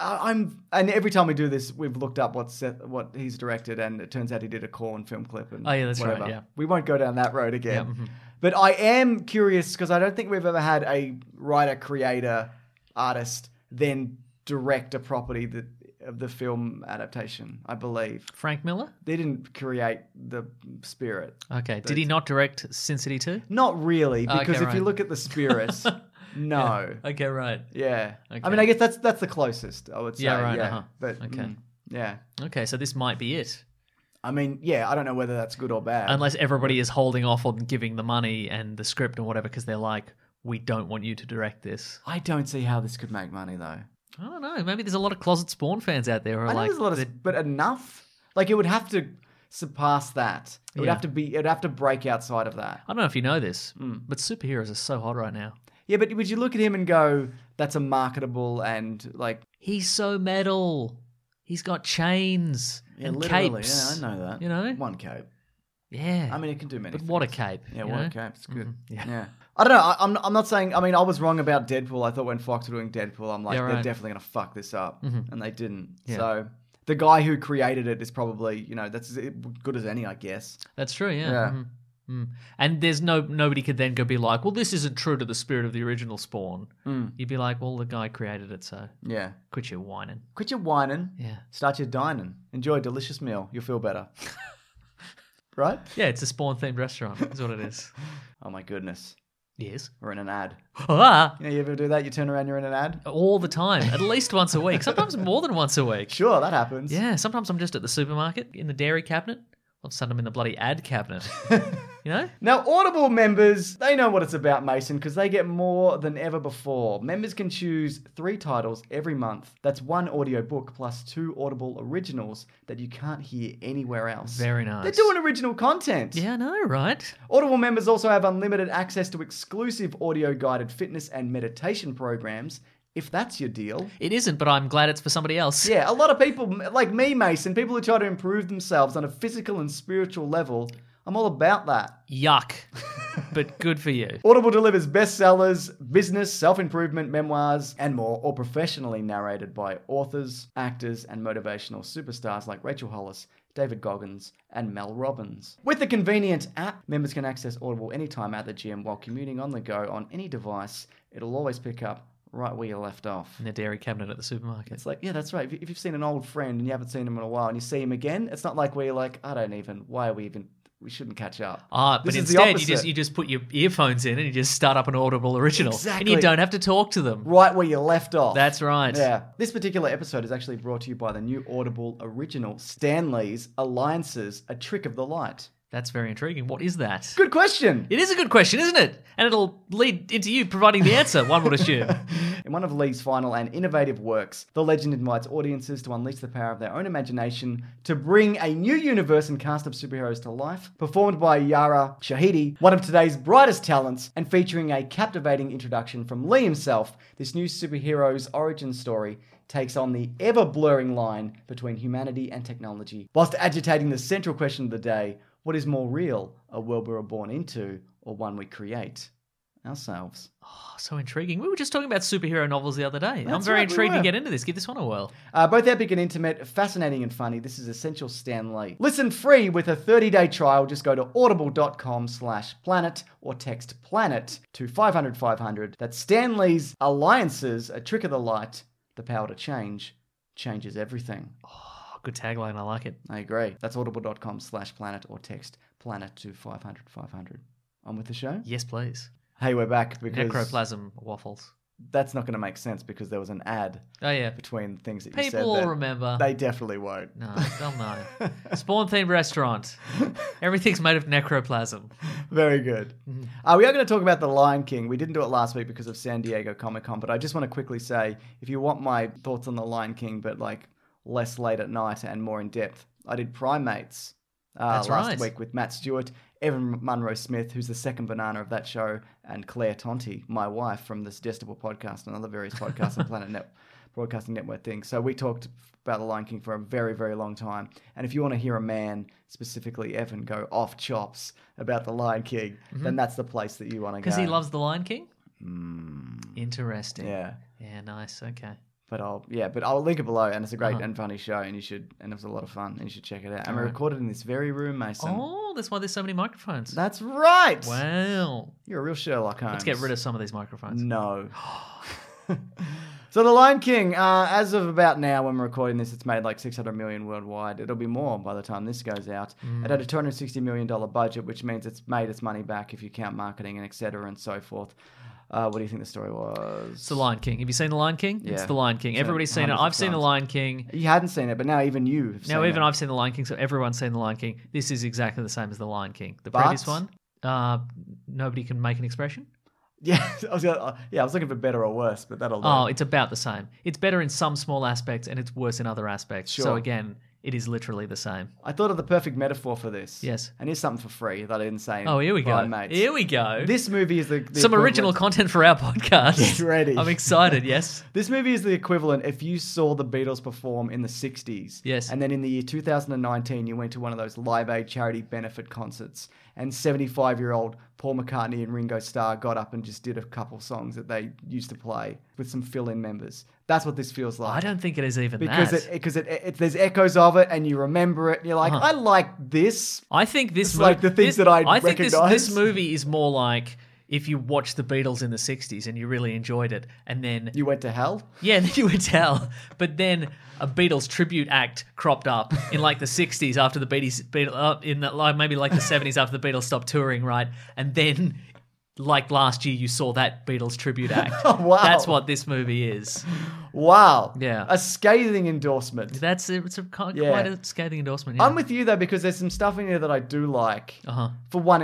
and every time we do this, we've looked up what he's directed, and it turns out he did a Korn film clip and Oh, yeah, that's right, whatever. yeah. We won't go down that road again. Yeah, mhm. But I am curious, because I don't think we've ever had a writer, creator, artist then direct a property of the film adaptation, I believe. Frank Miller? They didn't create the spirit. Okay. Did he not direct Sin City 2? Not really, because Okay, if you right. look at the spirit, no. Okay, right. Yeah. Okay. I mean, I guess that's the closest, I would say. Yeah, right, Yeah. uh-huh. But, Okay. yeah. Okay, so this might be it. I mean, yeah, I don't know whether that's good or bad. Unless everybody is holding off on giving the money and the script and whatever because they're like, we don't want you to direct this. I don't see how this could make money, though. I don't know. Maybe there's a lot of closet Spawn fans out there who are I know like, there's a lot of, but enough. Like, it would have to surpass that. It would Yeah. have to break outside of that. I don't know if you know this, Hmm. but superheroes are so hot right now. Yeah, but would you look at him and go, "That's a marketable and like He's so metal. He's got chains and capes. Yeah, I know that. You know? one cape. Yeah. I mean, it can do many. but what a things. cape. Yeah, you what know? a cape. It's good. Yeah. Yeah. I don't know. I'm not saying. I mean, I was wrong about Deadpool. I thought when Fox were doing Deadpool, I'm like, Yeah, they're right. definitely gonna fuck this up, and they didn't. Yeah. So the guy who created it is probably, that's as good as any, I guess. That's true, yeah. Yeah. Mhm. Mm. And there's nobody could then go be like, well, this isn't true to the spirit of the original Spawn. You'd be like, well, the guy created it, so Yeah. quit your whining. Quit your whining. Yeah. Start your dining. Enjoy a delicious meal. You'll feel better. Right? Yeah, it's a Spawn-themed restaurant, is what it is. Oh my goodness. Yes. We're in an ad. Ah, You ever do that? You turn around, you're in an ad? all the time, at least once a week, sometimes more than once a week. Sure, that happens. Yeah, sometimes I'm just at the supermarket in the dairy cabinet. All of a sudden I'm in the bloody ad cabinet. You know? Now, Audible members, they know what it's about, Mason, because they get more than ever before. Members can choose 3 titles every month. That's 1 audiobook plus 2 Audible originals that you can't hear anywhere else. Very nice. They're doing original content. Yeah, I know, right? Audible members also have unlimited access to exclusive audio-guided fitness and meditation programs, if that's your deal. It isn't, but I'm glad it's for somebody else. Yeah, a lot of people, like me, Mason, people who try to improve themselves on a physical and spiritual level, I'm all about that. Yuck. But good for you. Audible delivers bestsellers, business, self-improvement, memoirs, and more, all professionally narrated by authors, actors, and motivational superstars like Rachel Hollis, David Goggins, and Mel Robbins. With the convenient app, members can access Audible anytime at the gym while commuting on the go on any device. It'll always pick up right where you left off. In the dairy cabinet at the supermarket. It's like, yeah, that's right. If you've seen an old friend and you haven't seen him in a while and you see him again, it's not like where you're like, we shouldn't catch up. Ah, but This is the instead opposite. you just put your earphones in and you just start up an Audible original. Exactly. And you don't have to talk to them. Right where you left off. That's right. Yeah. This particular episode is actually brought to you by the new Audible original, Stanley's Alliances, A Trick of the Light. That's very intriguing. What is that? Good question. It is a good question, isn't it? And it'll lead into you providing the answer, one would assume. In one of Lee's final and innovative works, the legend invites audiences to unleash the power of their own imagination to bring a new universe and cast of superheroes to life, performed by Yara Shahidi, one of today's brightest talents, and featuring a captivating introduction from Lee himself. This new superhero's origin story takes on the ever-blurring line between humanity and technology, whilst agitating the central question of the day: what is more real, a world we were born into, or one we create ourselves? Oh, so intriguing. We were just talking about superhero novels the other day. I'm That's very right, we intrigued to were. get into this. Give this one a whirl. Both epic and intimate, fascinating and funny. This is Essential Stan Lee. Listen free with a 30-day trial. Just go to audible.com/planet or text planet to 500 500. That's Stan Lee's Alliances, a trick of the light. The power to change changes everything. Oh, good tagline. I like it. I agree. That's audible.com/planet or text planet to 500 500. On with the show? Yes, please. Hey, we're back because Necroplasm waffles. that's not going to make sense because there was an ad Oh, yeah. between things that you said. People will that remember. They definitely won't. No, they'll know. Spawn-themed restaurant. Everything's made of necroplasm. Very good. Mm-hmm. We are going to talk about The Lion King. We didn't do it last week because of San Diego Comic-Con, but I just want to quickly say, if you want my thoughts on The Lion King, but like less late at night and more in depth, I did Primates That's last right. week with Matt Stewart, Evan Munro Smith, who's the second banana of that show, and Claire Tonti, my wife, from the Suggestible podcast and other various podcasts and Planet Broadcasting Network things. So we talked about The Lion King for a very, very long time. And if you want to hear a man, specifically Evan, go off chops about The Lion King, then that's the place that you want to go. Because he loves The Lion King? Interesting. Yeah. Yeah, nice. Okay. But I'll link it below, and it's a great and funny show, and it was a lot of fun, and you should check it out. And we recorded in this very room, Mason. Oh, that's why there's so many microphones. That's right. Wow. You're a real Sherlock Holmes. Let's get rid of some of these microphones. No. So The Lion King, as of about now when we're recording this, it's made like $600 million worldwide. It'll be more by the time this goes out. It had a $260 million budget, which means it's made its money back if you count marketing and et cetera and so forth. What do you think the story was? It's The Lion King. Have you seen The Lion King? Yeah. It's The Lion King. Seen it Everybody's seen it. hundreds of I've seen The times. Lion King. You hadn't seen it, but now even you have seen Now, even it. I've seen The Lion King, so everyone's seen The Lion King. This is exactly the same as The Lion King. The But- previous one, nobody can make an expression. Yeah, I was looking for better or worse, but that'll do. Oh, it's about the same. It's better in some small aspects and it's worse in other aspects. So Sure. again, it is literally the same. I thought of the perfect metaphor for this. Yes. And here's something for free that I didn't say. Oh, here we go. Primates. Here we go. This movie is the Some original equivalent- content for our podcast. Get ready. I'm excited, yes. This movie is the equivalent if you saw the Beatles perform in the 60s. Yes. And then in the year 2019, you went to one of those Live Aid charity benefit concerts, and 75-year-old Paul McCartney and Ringo Starr got up and just did a couple songs that they used to play with some fill-in members. That's what this feels like. I don't think it is even because that. there's echoes of it, and you remember it, and you're like, I like this. I think this It's like the things that I think this recognise. movie is more like if you watched the Beatles in the 60s and you really enjoyed it, and then You went to hell? yeah, then you would tell. But then a Beatles tribute act cropped up in like the 60s after the Beatles in the, like maybe like the 70s after the Beatles stopped touring, right? And then like last year you saw that Beatles tribute act. Oh, wow. That's what this movie is. Wow. Yeah. A scathing endorsement. It's quite Yeah. a scathing endorsement. Yeah. I'm with you, though, because there's some stuff in here that I do like. Uh-huh. For one,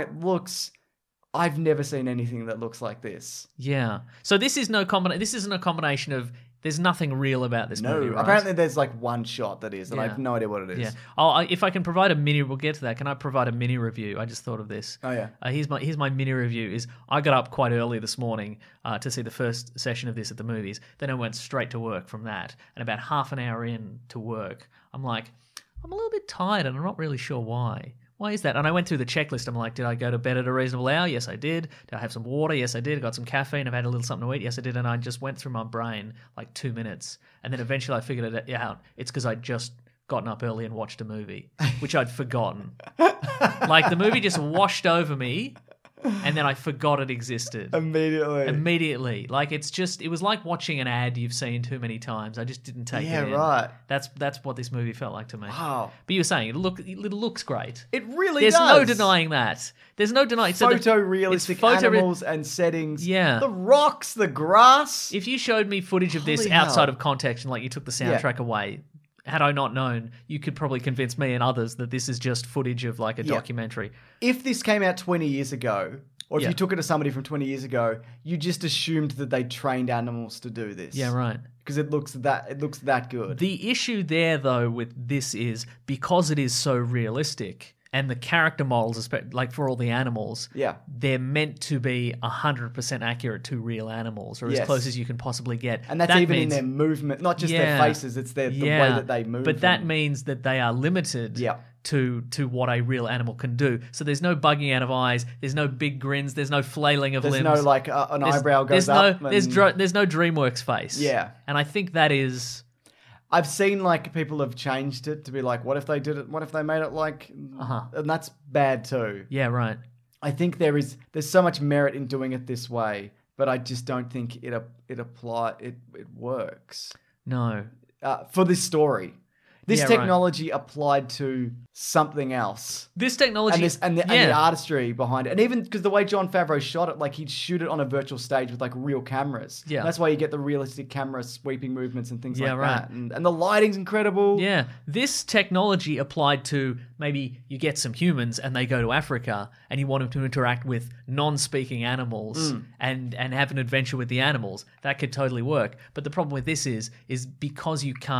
I've never seen anything that looks like this. Yeah. So this is this isn't a combination of there's nothing real about this movie, right? Apparently there's like one shot that is, and I Yeah. have no idea what it is. Yeah. If I can provide we'll get to that. Can I provide a mini review? I just thought of this. Oh, yeah. Here's my mini review. Is I got up quite early this morning to see the first session of this at the movies. Then I went straight to work from that. And about half an hour in to work, I'm like, I'm a little bit tired, and I'm not really sure why. Why is that? And I went through the checklist. I'm like, did I go to bed at a reasonable hour? Yes, I did. Did I have some water? Yes, I did. I got some caffeine. I've had a little something to eat. Yes, I did. And I just went through my brain like 2 minutes. And then eventually I figured it out. It's because I'd just gotten up early and watched a movie, which I'd forgotten. Like the movie just washed over me, and then I forgot it existed. Immediately. Like it was like watching an ad you've seen too many times. I just didn't take it in. Yeah, right. That's what this movie felt like to me. Wow. But you were saying it looks great. It really There's does. no denying that. There's no denying. Photorealistic animals and settings. Yeah. The rocks, the grass. If you showed me footage of this Holy outside hell. of context and like you took the soundtrack away, had I not known, you could probably convince me and others that this is just footage of like a documentary. If this came out 20 years ago, Or if Yeah. you took it to somebody from 20 years ago, you just assumed that they trained animals to do this. Yeah, right. Because it looks that good. The issue there, though, with this is because it is so realistic, and the character models, like for all the animals, Yeah. they're meant to be 100% accurate to real animals, or as Yes. close as you can possibly get. And that's That even means- in their movement, not just their Yeah. faces, it's the way that they move. But that and- means that they are limited Yeah. to what a real animal can do. So there's no bugging out of eyes, there's no big grins, there's no flailing of there's limbs. no like an There's- eyebrow goes there's up. no, and- there's no DreamWorks face. Yeah. And I think that is... I've seen like people have changed it to be like, what if they did it? What if they made it like? And that's bad too. Yeah, right. I think there's so much merit in doing it this way, but I just don't think it works No. for this story. This Yeah, right. technology applied to something else. This technology... And the artistry behind it. And even because the way Jon Favreau shot it, like he'd shoot it on a virtual stage with like real cameras. Yeah. And that's why you get the realistic camera sweeping movements and things Yeah, like right. that. And the lighting's incredible. Yeah, this technology applied to maybe you get some humans and they go to Africa and you want them to interact with non-speaking animals and have an adventure with the animals. That could totally work. But the problem with this is because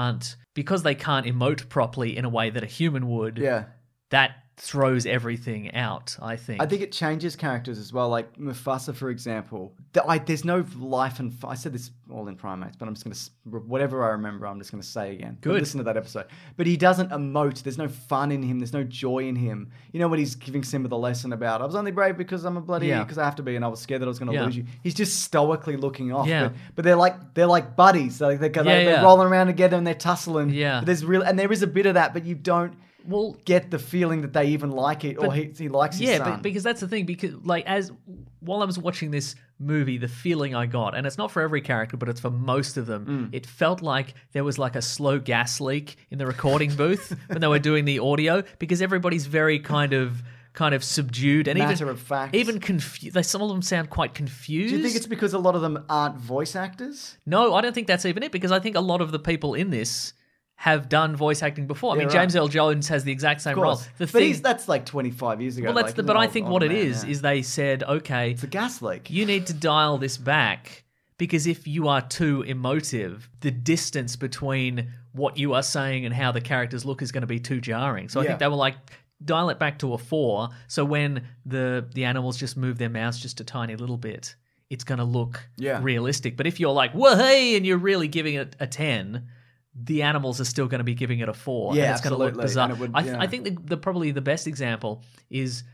they can't emote properly in a way that a human would. Yeah. That throws everything out, I think. I think it changes characters as well. Like Mufasa, for example, there's no life and I said this all in Primates, but I'm just going to whatever I remember, I'm just going to say again. Good. Listen to that episode. But he doesn't emote. There's no fun in him. There's no joy in him. You know when he's giving Simba the lesson about I was only brave because I'm a bloody Yeah. because I have to be, and I was scared that I was going to Yeah. lose you. He's just stoically looking off. Yeah. But they're like buddies. They're yeah. rolling around together and they're tussling. Yeah. But there is a bit of that, but you don't. Well, get the feeling that they even like it, or he likes his son. but because that's the thing. Because like while I was watching this movie, the feeling I got, and it's not for every character, but it's for most of them. It felt like there was like a slow gas leak in the recording booth when they were doing the audio, because everybody's very kind of subdued and Matter of fact. even confused. Some of them sound quite confused. Do you think it's because a lot of them aren't voice actors? No, I don't think that's even it, because I think a lot of the people in this have done voice acting before. I mean, right. James Earl Jones has the exact same Of role. course. The But thing, that's like 25 years ago. well, that's like, but I he's an think old what it man, is yeah. they said, okay, It's a gas leak. you need to dial this back, because if you are too emotive, the distance between what you are saying and how the characters look is going to be too jarring. So I Yeah. think they were like, dial it back to a 4, so when the animals just move their mouths just a tiny little bit, it's going to look realistic. But if you're like, well, hey, and you're really giving it a 10, the animals are still going to be giving it a 4. Yeah, and it's going to look absolutely. bizarre. And it would- I think the probably the best example is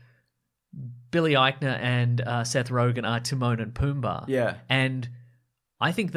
Billy Eichner and Seth Rogen are Timon and Pumbaa. Yeah. And I think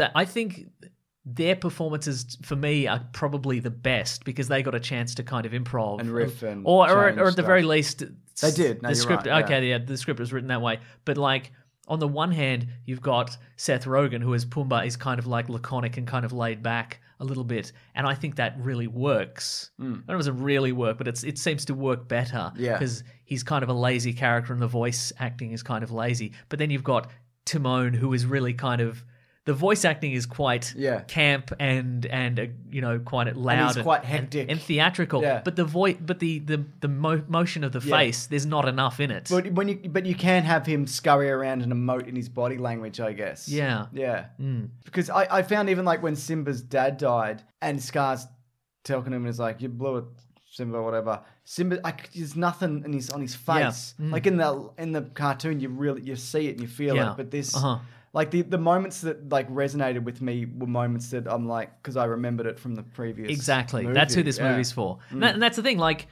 their performances for me are probably the best, because they got a chance to kind of improv And riff and or change at the stuff. very least They did. No, the you're script. right, yeah. Okay, yeah, the script was written that way. But like on the one hand, you've got Seth Rogen, who is Pumbaa, is kind of like laconic and kind of laid back a little bit, and I think that really works. I don't know if it doesn't really work, but it seems to work better. Yeah. Because he's kind of a lazy character, and the voice acting is kind of lazy. But then you've got Timon, who is really kind of, the voice acting is quite camp and quite loud he's quite hectic. and theatrical. Yeah. But the voice, but the motion of the face, there's not enough in it. But you can have him scurry around and emote in his body language, I guess. Yeah. Yeah. Because I found even like when Simba's dad died and Scar's talking to him and is like, you blew it, Simba, whatever. Simba, there's nothing on his face. Like in the cartoon, you see it and you feel Yeah. it. But this, Uh-huh. like the moments that like resonated with me were moments that I'm like, because I remembered it from the previous. Exactly. movie. That's who this Yeah. movie's for. And that's the thing. Like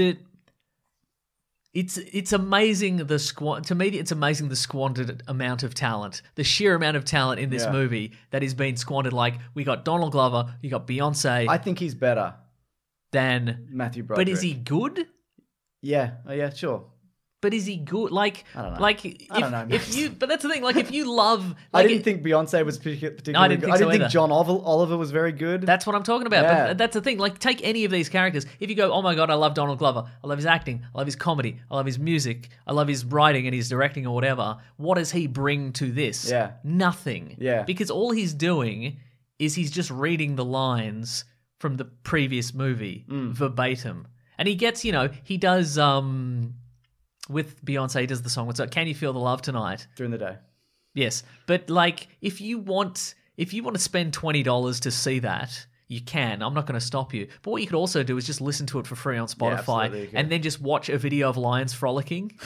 it's amazing to me. It's amazing the squandered amount of talent, the sheer amount of talent in this movie that is being squandered. Like we got Donald Glover, you got Beyonce. I think he's better than Matthew Broderick. But is he good? Yeah. Oh yeah. Sure. But is he good? Like, I don't know. like I don't know, if man. you. But that's the thing. Like, if you love, I like, didn't think Beyonce was particularly I didn't good. think I so didn't either. think John Oliver was very good. That's what I'm talking about. Yeah. But that's the thing. Like, take any of these characters. If you go, oh my God, I love Donald Glover. I love his acting. I love his comedy. I love his music. I love his writing and his directing or whatever. What does he bring to this? Yeah. Nothing. Yeah. Because all he's doing is he's just reading the lines from the previous movie verbatim. And he gets, he does, with Beyonce does the song. What's up? Can You Feel the Love Tonight? During the day. Yes, but like if you want to spend $20 to see that, you can. I'm not going to stop you. But what you could also do is just listen to it for free on absolutely, Spotify you can. and then just watch a video of lions frolicking.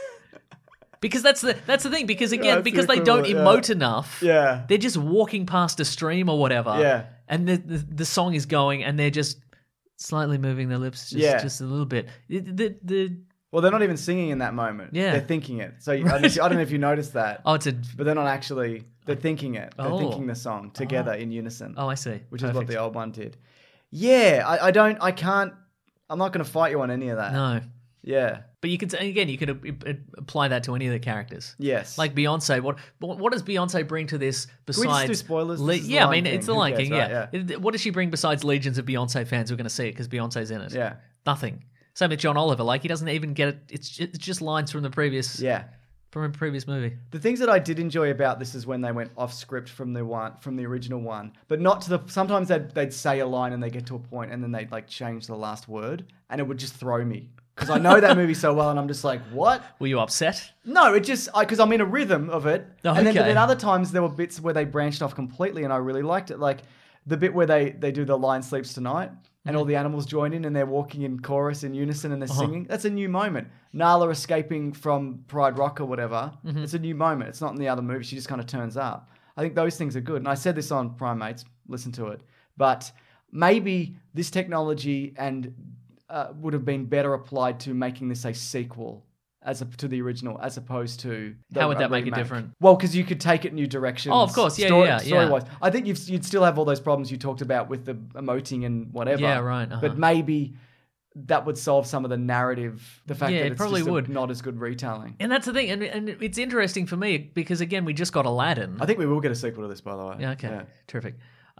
Because that's the thing. Because again, that's because the they don't equivalent, emote enough, Yeah. they're just walking past a stream or whatever. Yeah. And the song is going, and they're just slightly moving their lips, just a little bit. Well, they're not even singing in that moment. Yeah. They're thinking it. So I don't know if you noticed that. Oh, it's a. But they're not actually. They're thinking it. They're Oh. thinking the song together in unison. Oh, I see. Which is what Perfect. the old one did. Yeah, I can't. I'm not going to fight you on any of that. No. Yeah. But you could apply that to any of the characters. Yes. Like Beyonce, what does Beyonce bring to this besides? we just do spoilers? This is The yeah, I Lion mean King. it's the Who Lion cares, King. right? Yeah. What does she bring besides legions of Beyonce fans who are going to see it because Beyonce's in it? Yeah. Nothing. Same with John Oliver. Like he doesn't even get it. It's just lines from the previous Yeah. from a previous movie. The things that I did enjoy about this is when they went off script from the original one, but not to the. Sometimes they'd say a line and they get to a point and then they'd like change the last word and it would just throw me because I know that movie so well and I'm just like, what? Were you upset? No, it just because I'm in a rhythm of it, Oh, and then, okay. then other times there were bits where they branched off completely and I really liked it, like the bit where they do the Lion Sleeps Tonight. And all the animals join in and they're walking in chorus in unison and they're singing. That's a new moment. Nala escaping from Pride Rock or whatever. It's a new moment. It's not in the other movie. She just kind of turns up. I think those things are good. And I said this on Primates. Listen to it. But maybe this technology and would have been better applied to making this a sequel to the original, as opposed to How would that make it remake. different? Well, because you could take it new directions. Oh, of course. Yeah, yeah. Story-wise, I think you'd still have all those problems you talked about with the emoting and whatever. Yeah, right, uh-huh. But maybe that would solve some of the narrative. The fact Yeah, that it it's probably just would. not as good retelling. And that's the thing, and it's interesting for me because again, we just got Aladdin. I think we will get a sequel to this, by the way. Yeah, okay. Terrific.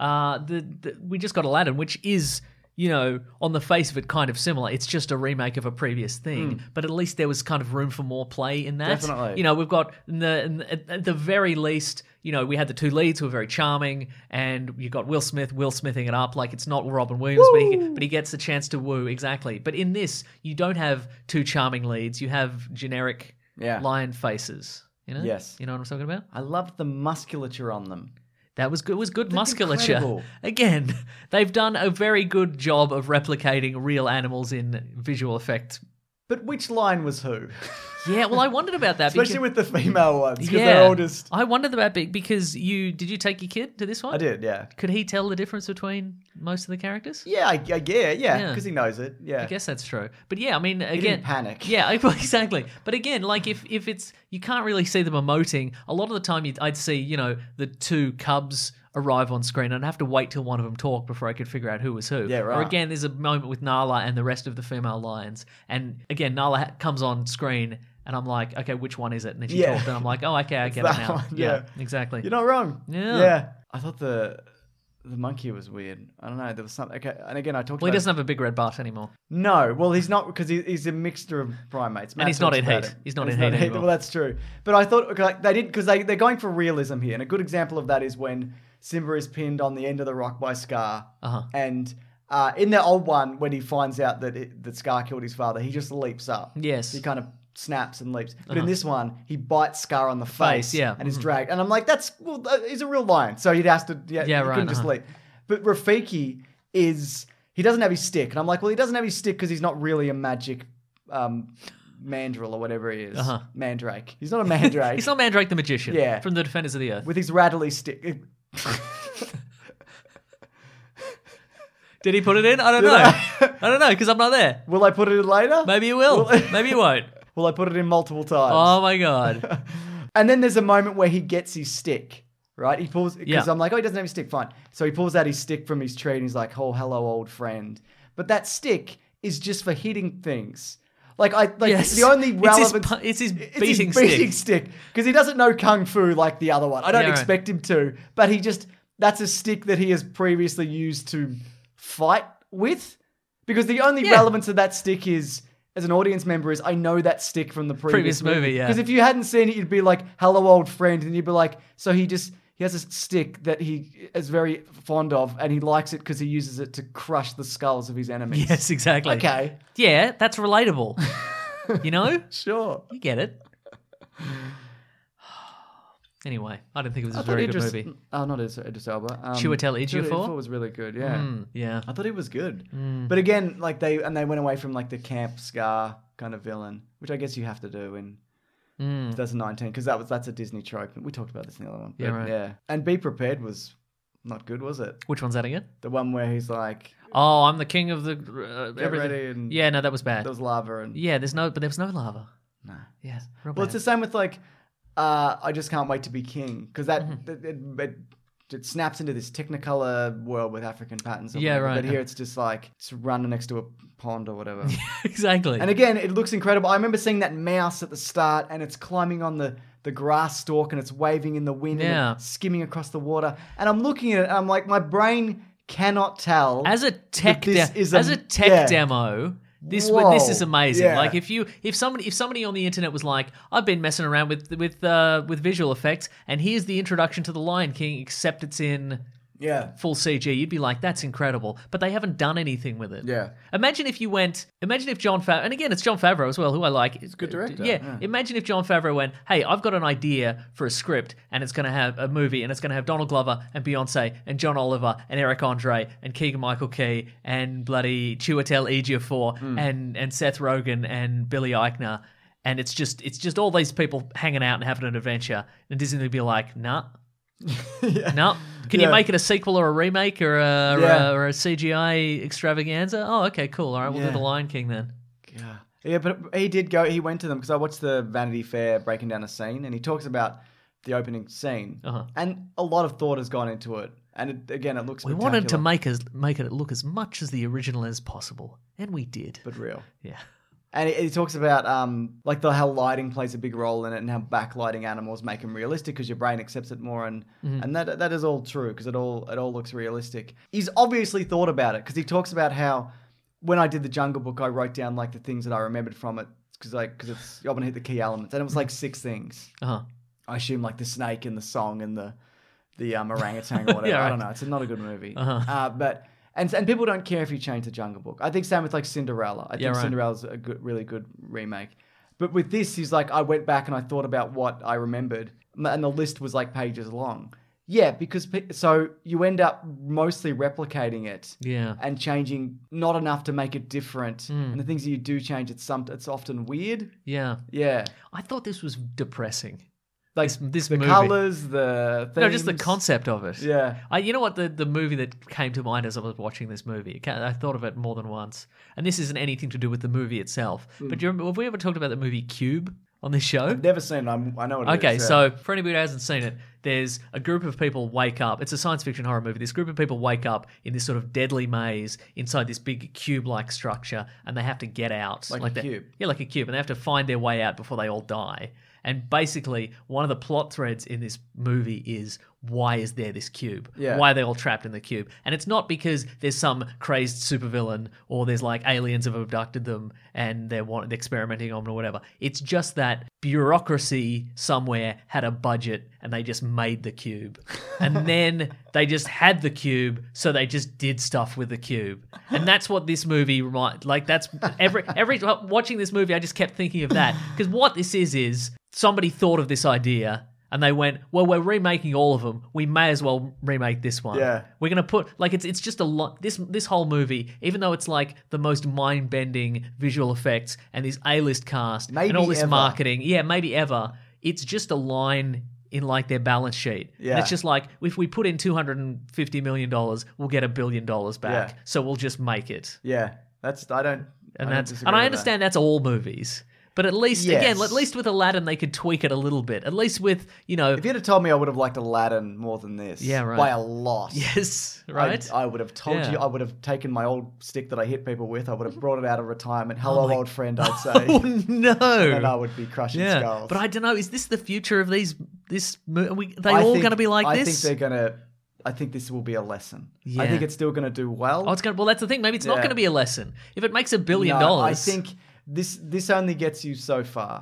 We just got Aladdin, which is, you know, on the face of it, kind of similar. It's just a remake of a previous thing, but at least there was kind of room for more play in that. Definitely. You know, we've got, at the very least, you know, we had the two leads who were very charming, and you got Will Smithing it up. Like, it's not Robin Williams, but he gets the chance to woo, exactly. But in this, you don't have two charming leads. You have generic lion faces, you know? Yes. You know what I'm talking about? I loved the musculature on them. That was good. It was good That's musculature. incredible. Again, they've done a very good job of replicating real animals in visual effect. But which line was who? Yeah, well, I wondered about that. Especially with the female ones, because yeah, they're all just... I wondered about because did you take your kid to this one? I did, yeah. Could he tell the difference between most of the characters? Yeah, yeah, Yeah. because he knows it, yeah. I guess that's true. But yeah, I mean, again, didn't panic. Yeah, exactly. But again, like if it's you can't really see them emoting. A lot of the time, I'd see, you know, the two cubs arrive on screen, and I'd have to wait till one of them talked before I could figure out who was who. Yeah, right. Or again, there's a moment with Nala and the rest of the female lions, and again, Nala comes on screen, and I'm like, okay, which one is it? And then she Yeah. talks, and I'm like, oh, okay, I get it that now. one, yeah, yeah. exactly. You're not wrong. Yeah. I thought the monkey was weird. I don't know. There was something. Okay, and again, I talked. Well, he about doesn't have a big red butt anymore. No, well, he's not because he's a mixture of primates. And he's not in Heat. He's not in Heat anymore. Well, that's true. But I thought like they did because they're going for realism here, and a good example of that is when Simba is pinned on the end of the rock by Scar, and in the old one, when he finds out that Scar killed his father, he just leaps up. Yes. He kind of snaps and leaps. But in this one, he bites Scar on the face, yeah. and is dragged. And I'm like, he's a real lion, so he'd have to, he right, couldn't just leap. But Rafiki he doesn't have his stick. And I'm like, well, he doesn't have his stick because he's not really a magic mandrill or whatever he is. Mandrake. He's not a mandrake. He's not Mandrake the Magician Yeah. from the Defenders of the Earth. With his rattly stick. Did he put it in? I don't know. I don't know because I'm not there. Will I put it in later? Maybe you will. Maybe you won't. Will I put it in multiple times? Oh my god. And then there's a moment where he gets his stick, right? He pulls, because Yeah. I'm like, oh, he doesn't have his stick, fine. So he pulls out his stick from his tree and he's like, oh, hello, old friend. But that stick is just for hitting things. Yes. The only relevance... It's his It's beating his stick. beating stick. Because he doesn't know Kung Fu like the other one. I don't Yeah, right. expect him to. But that's a stick that he has previously used to fight with. Because the only relevance of that stick is... as an audience member, is I know that stick from the previous movie, yeah. Because if you hadn't seen it, you'd be like, hello, old friend. And you'd be like, so he has a stick that he is very fond of, and he likes it because he uses it to crush the skulls of his enemies. Yes, exactly. Okay. Yeah, that's relatable. You know? Sure. You get it. Anyway, I didn't think it was I a thought very good Idris- movie. Oh, not Idris Elba. Chiwetel Ejiofor? was really good, yeah. Yeah. I thought he was good. But again, like they went away from like the camp Scar kind of villain, which I guess you have to do in 2019 because that's a Disney trope. We talked about this in the other one. Yeah, right. Yeah. And Be Prepared was not good, was it? Which one's that again? The one where he's like, Oh, I'm the king of the get everything. ready and Yeah, no, that was bad. there was lava and Yeah, there was no lava. no. Yeah, real Well, it's bad. the same with like, I just can't wait to be king because that it snaps into this Technicolor world with African patterns. or Yeah, whatever. right. But here it's just like it's running next to a pond or whatever. Exactly. And again, it looks incredible. I remember seeing that mouse at the start, and it's climbing on the grass stalk, and it's waving in the wind, Yeah. and it's skimming across the water. And I'm looking at it, and I'm like, my brain cannot tell. as a tech that this is demo, this Whoa. is amazing. Yeah. Like if somebody on the internet was like, I've been messing around with visual effects, and here's the introduction to the Lion King, except it's in Yeah. full CG, you'd be like, that's incredible. But they haven't done anything with it. Yeah. Imagine if Jon Favreau, and again, it's Jon Favreau as well, who I like. It's a good director, Yeah. yeah. Imagine if Jon Favreau went, hey, I've got an idea for a script, and it's going to have a movie, and it's going to have Donald Glover and Beyonce and John Oliver and Eric Andre and Keegan-Michael Key and bloody Chiwetel Ejiofor and Seth Rogen and Billy Eichner. And it's just all these people hanging out and having an adventure. And Disney would be like, nah. No. Can you Yeah. make it a sequel or a remake or Yeah. a CGI extravaganza? Oh, okay, cool. All right, we'll do Yeah. The Lion King then. Yeah, but he went to them because I watched the Vanity Fair breaking down a scene, and he talks about the opening scene, and a lot of thought has gone into it. And it looks. We wanted to spectacular, make it look as much as the original as possible, and we did. but real. Yeah. And he talks about like how lighting plays a big role in it, and how backlighting animals make them realistic because your brain accepts it more, and that is all true because it all looks realistic. He's obviously thought about it because he talks about how when I did the Jungle Book, I wrote down like the things that I remembered from it because it's I want to hit the key elements, and it was like 6 things. Uh-huh. I assume like the snake and the song and the orangutan or whatever. Yeah, right. I don't know. It's not a good movie. But and people don't care if you change the Jungle Book. I think same with like Cinderella. I think right. Cinderella's a really good remake. But with this, he's like, I went back and I thought about what I remembered, and the list was like pages long. Yeah, because so you end up mostly replicating it, Yeah. and changing not enough to make it different. And the things that you do change, it's often weird. Yeah. Yeah, I thought this was depressing. like This the movie. colors, the themes. No, just the concept of it. Yeah. You know what? The movie that came to mind as I was watching this movie, I thought of it more than once. And this isn't anything to do with the movie itself. But do you remember, have we ever talked about the movie Cube on this show? I've never seen it. I know what it is. Okay, yeah. so for anybody who hasn't seen it, there's a group of people wake up. It's a science fiction horror movie. This group of people wake up in this sort of deadly maze inside this big cube-like structure, and they have to get out. Like a cube. Yeah, like a cube. And they have to find their way out before they all die. And basically, one of the plot threads in this movie is, why is there this cube? Yeah. Why are they all trapped in the cube? And it's not because there's some crazed supervillain or there's like aliens have abducted them and they're experimenting on them or whatever. It's just that bureaucracy somewhere had a budget and they just made the cube. And then they just had the cube, so they just did stuff with the cube. And that's what this movie that's every watching this movie, I just kept thinking of that. Because what this is somebody thought of this idea and they went, well, we're remaking all of them. We may as well remake this one. Yeah. We're going to put, like, it's just a lot. This whole movie, even though it's like the most mind-bending visual effects and this A-list cast Maybe and all this ever. marketing, maybe ever, it's just a line in like their balance sheet. Yeah. And it's just like, if we put in $250 million, we'll get $1 billion back. Yeah. So we'll just make it. Yeah, I don't disagree And I with understand that's all movies. But at least, Yes. again, at least with Aladdin, they could tweak it a little bit. At least with, that. If you'd have told me, I would have liked Aladdin more than this. Yeah, right. By a lot. yes, right? I would have told Yeah. you. I would have taken my old stick that I hit people with. I would have brought it out of retirement. Hello, my- old friend, I'd say. Oh, no. And I would be crushing Yeah, skulls. but I don't know. Is this the future of this? They I all think- going to be like I this? think they're gonna. I think this will be a lesson. Yeah. I think it's still going to do well. Oh, it's going. Well, that's the thing. Maybe it's not Yeah. going to be a lesson. If it makes $1 billion, No, I think this only gets you so far.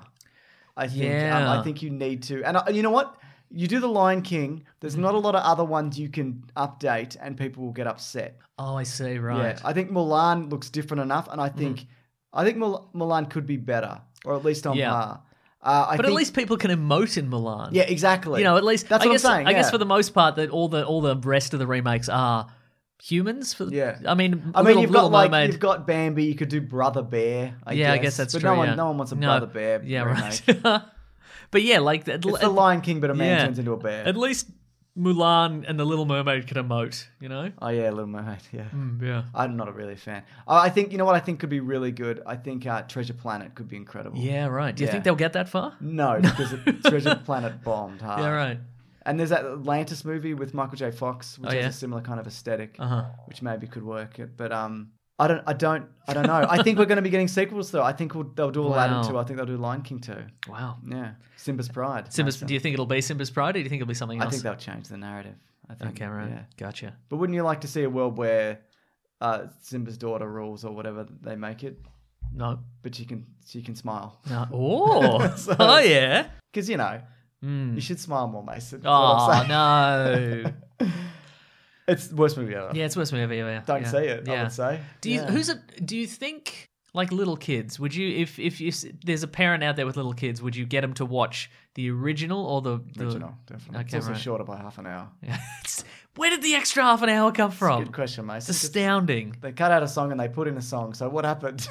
I think Yeah. I think you need to, and you know what? You do the Lion King. There's not a lot of other ones you can update, and people will get upset. Oh, I see. Right. Yeah, I think Mulan looks different enough, and I think I think Mulan could be better, or at least on Yeah. par. But at least people can emote in Mulan. Yeah, exactly. You know, at least that's I what guess, I'm saying. I guess yeah. for the most part, that all the rest of the remakes are humans. Yeah. I mean, you've Little got Mermaid. You've got Bambi. You could do Brother Bear. I guess that's but true. No one, yeah. no one wants a No. Brother Bear. Yeah, remake. right. But yeah, like It's the Lion King, but a man yeah. turns into a bear. At least Mulan and the Little Mermaid can emote. You know. Oh yeah, Little Mermaid. Yeah. Yeah. I'm not really a fan. I think you know what I think could be really good. I think Treasure Planet could be incredible. Yeah. Right. Do you Yeah. think they'll get that far? No, because Treasure Planet bombed hard. Yeah. Right. And there's that Atlantis movie with Michael J. Fox, which Oh, has yeah? a similar kind of aesthetic, Uh-huh. which maybe could work. But I don't know. I think we're going to be getting sequels though. I think they'll do Aladdin Wow. 2. I think they'll do Lion King 2. Wow. Yeah, Simba's Pride. Simba's, Nice. do you think it'll be Simba's Pride, or do you think it'll be something else? I think they'll change the narrative. I think. Okay. Right. Yeah. Gotcha. But wouldn't you like to see a world where Simba's daughter rules or whatever they make it, No. but she can smile? No. Oh. So- Oh yeah. Because you should smile more, Mason. That's what Oh I'm saying. no. It's the worst movie ever. Yeah, it's worst movie ever. Yeah. Don't yeah. say it. I Yeah. would say. Do you Yeah. Do you think like little kids? Would you if there's a parent out there with little kids, would you get them to watch the original or the Original, definitely. Okay, It's also right. shorter by half an hour. Yeah. Where did the extra half an hour come from? Good question, Mason. It's astounding. They cut out a song and they put in a song. So what happened?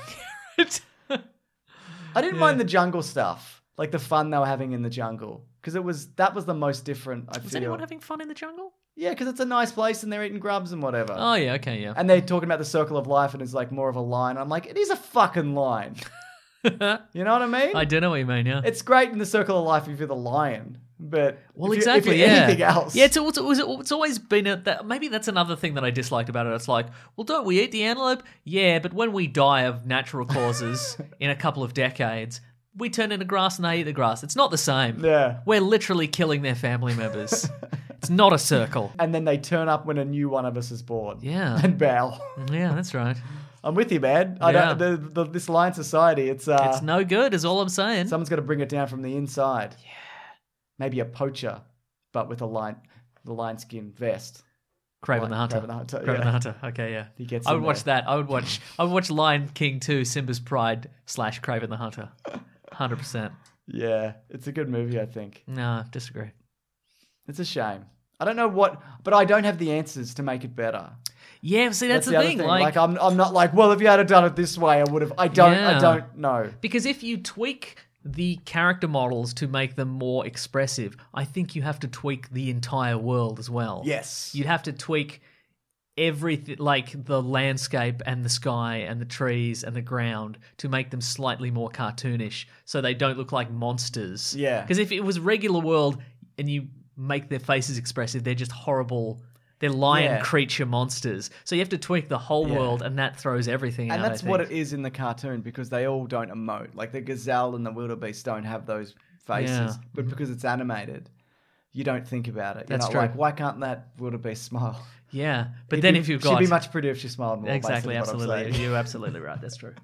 I didn't mind the jungle stuff, like the fun they were having in the jungle, because that was the most different. I Was feel. anyone having fun in the jungle? Yeah, because it's a nice place and they're eating grubs and whatever. Oh yeah, okay, yeah. And they're talking about the circle of life and it's like more of a line. I'm like, it is a fucking line. You know what I mean? I do know what you mean. Yeah. It's great in the circle of life if you're the lion, but Well, if exactly. you're Yeah. anything else, Yeah, it's always been maybe that's another thing that I disliked about it. It's like, well, don't we eat the antelope? Yeah, but when we die of natural causes in a couple of decades, we turn into grass and they eat the grass. It's not the same. Yeah. We're literally killing their family members. It's not a circle. And then they turn up when a new one of us is born. Yeah. And bow. Yeah, that's right. I'm with you, man. I Yeah. don't. This lion society, it's It's no good, is all I'm saying. someone's got to bring it down from the inside. Yeah. Maybe a poacher, but with the lion skin vest. Craven the Hunter. Craven the Hunter, Craven yeah. the Hunter. Okay, yeah. He gets I would in watch there. that. I would watch Lion King 2, Simba's Pride / Craven the Hunter. 100%. Yeah, it's a good movie. I think No, disagree. it's a shame. I don't know but I don't have the answers to make it better. Yeah, see, that's the other thing. Like I'm not like, well, if you had done it this way, I would have. I don't know. Because if you tweak the character models to make them more expressive, I think you have to tweak the entire world as well. Yes. You'd have to tweak everything, like the landscape and the sky and the trees and the ground, to make them slightly more cartoonish so they don't look like monsters. Yeah. Because if it was regular world and you make their faces expressive, they're just horrible. They're lion creature monsters. So you have to tweak the whole world, and that throws everything out. And that's I what think. it is in the cartoon, because they all don't emote. Like the gazelle and the wildebeest don't have those faces, Yeah. but because it's animated, you don't think about it. You're That's not true. like, why can't that wildebeest smile? Yeah, but It'd then be- if you've got she'd be much prettier if she smiled more. exactly, basically what I'm absolutely, saying. you're absolutely right. That's true.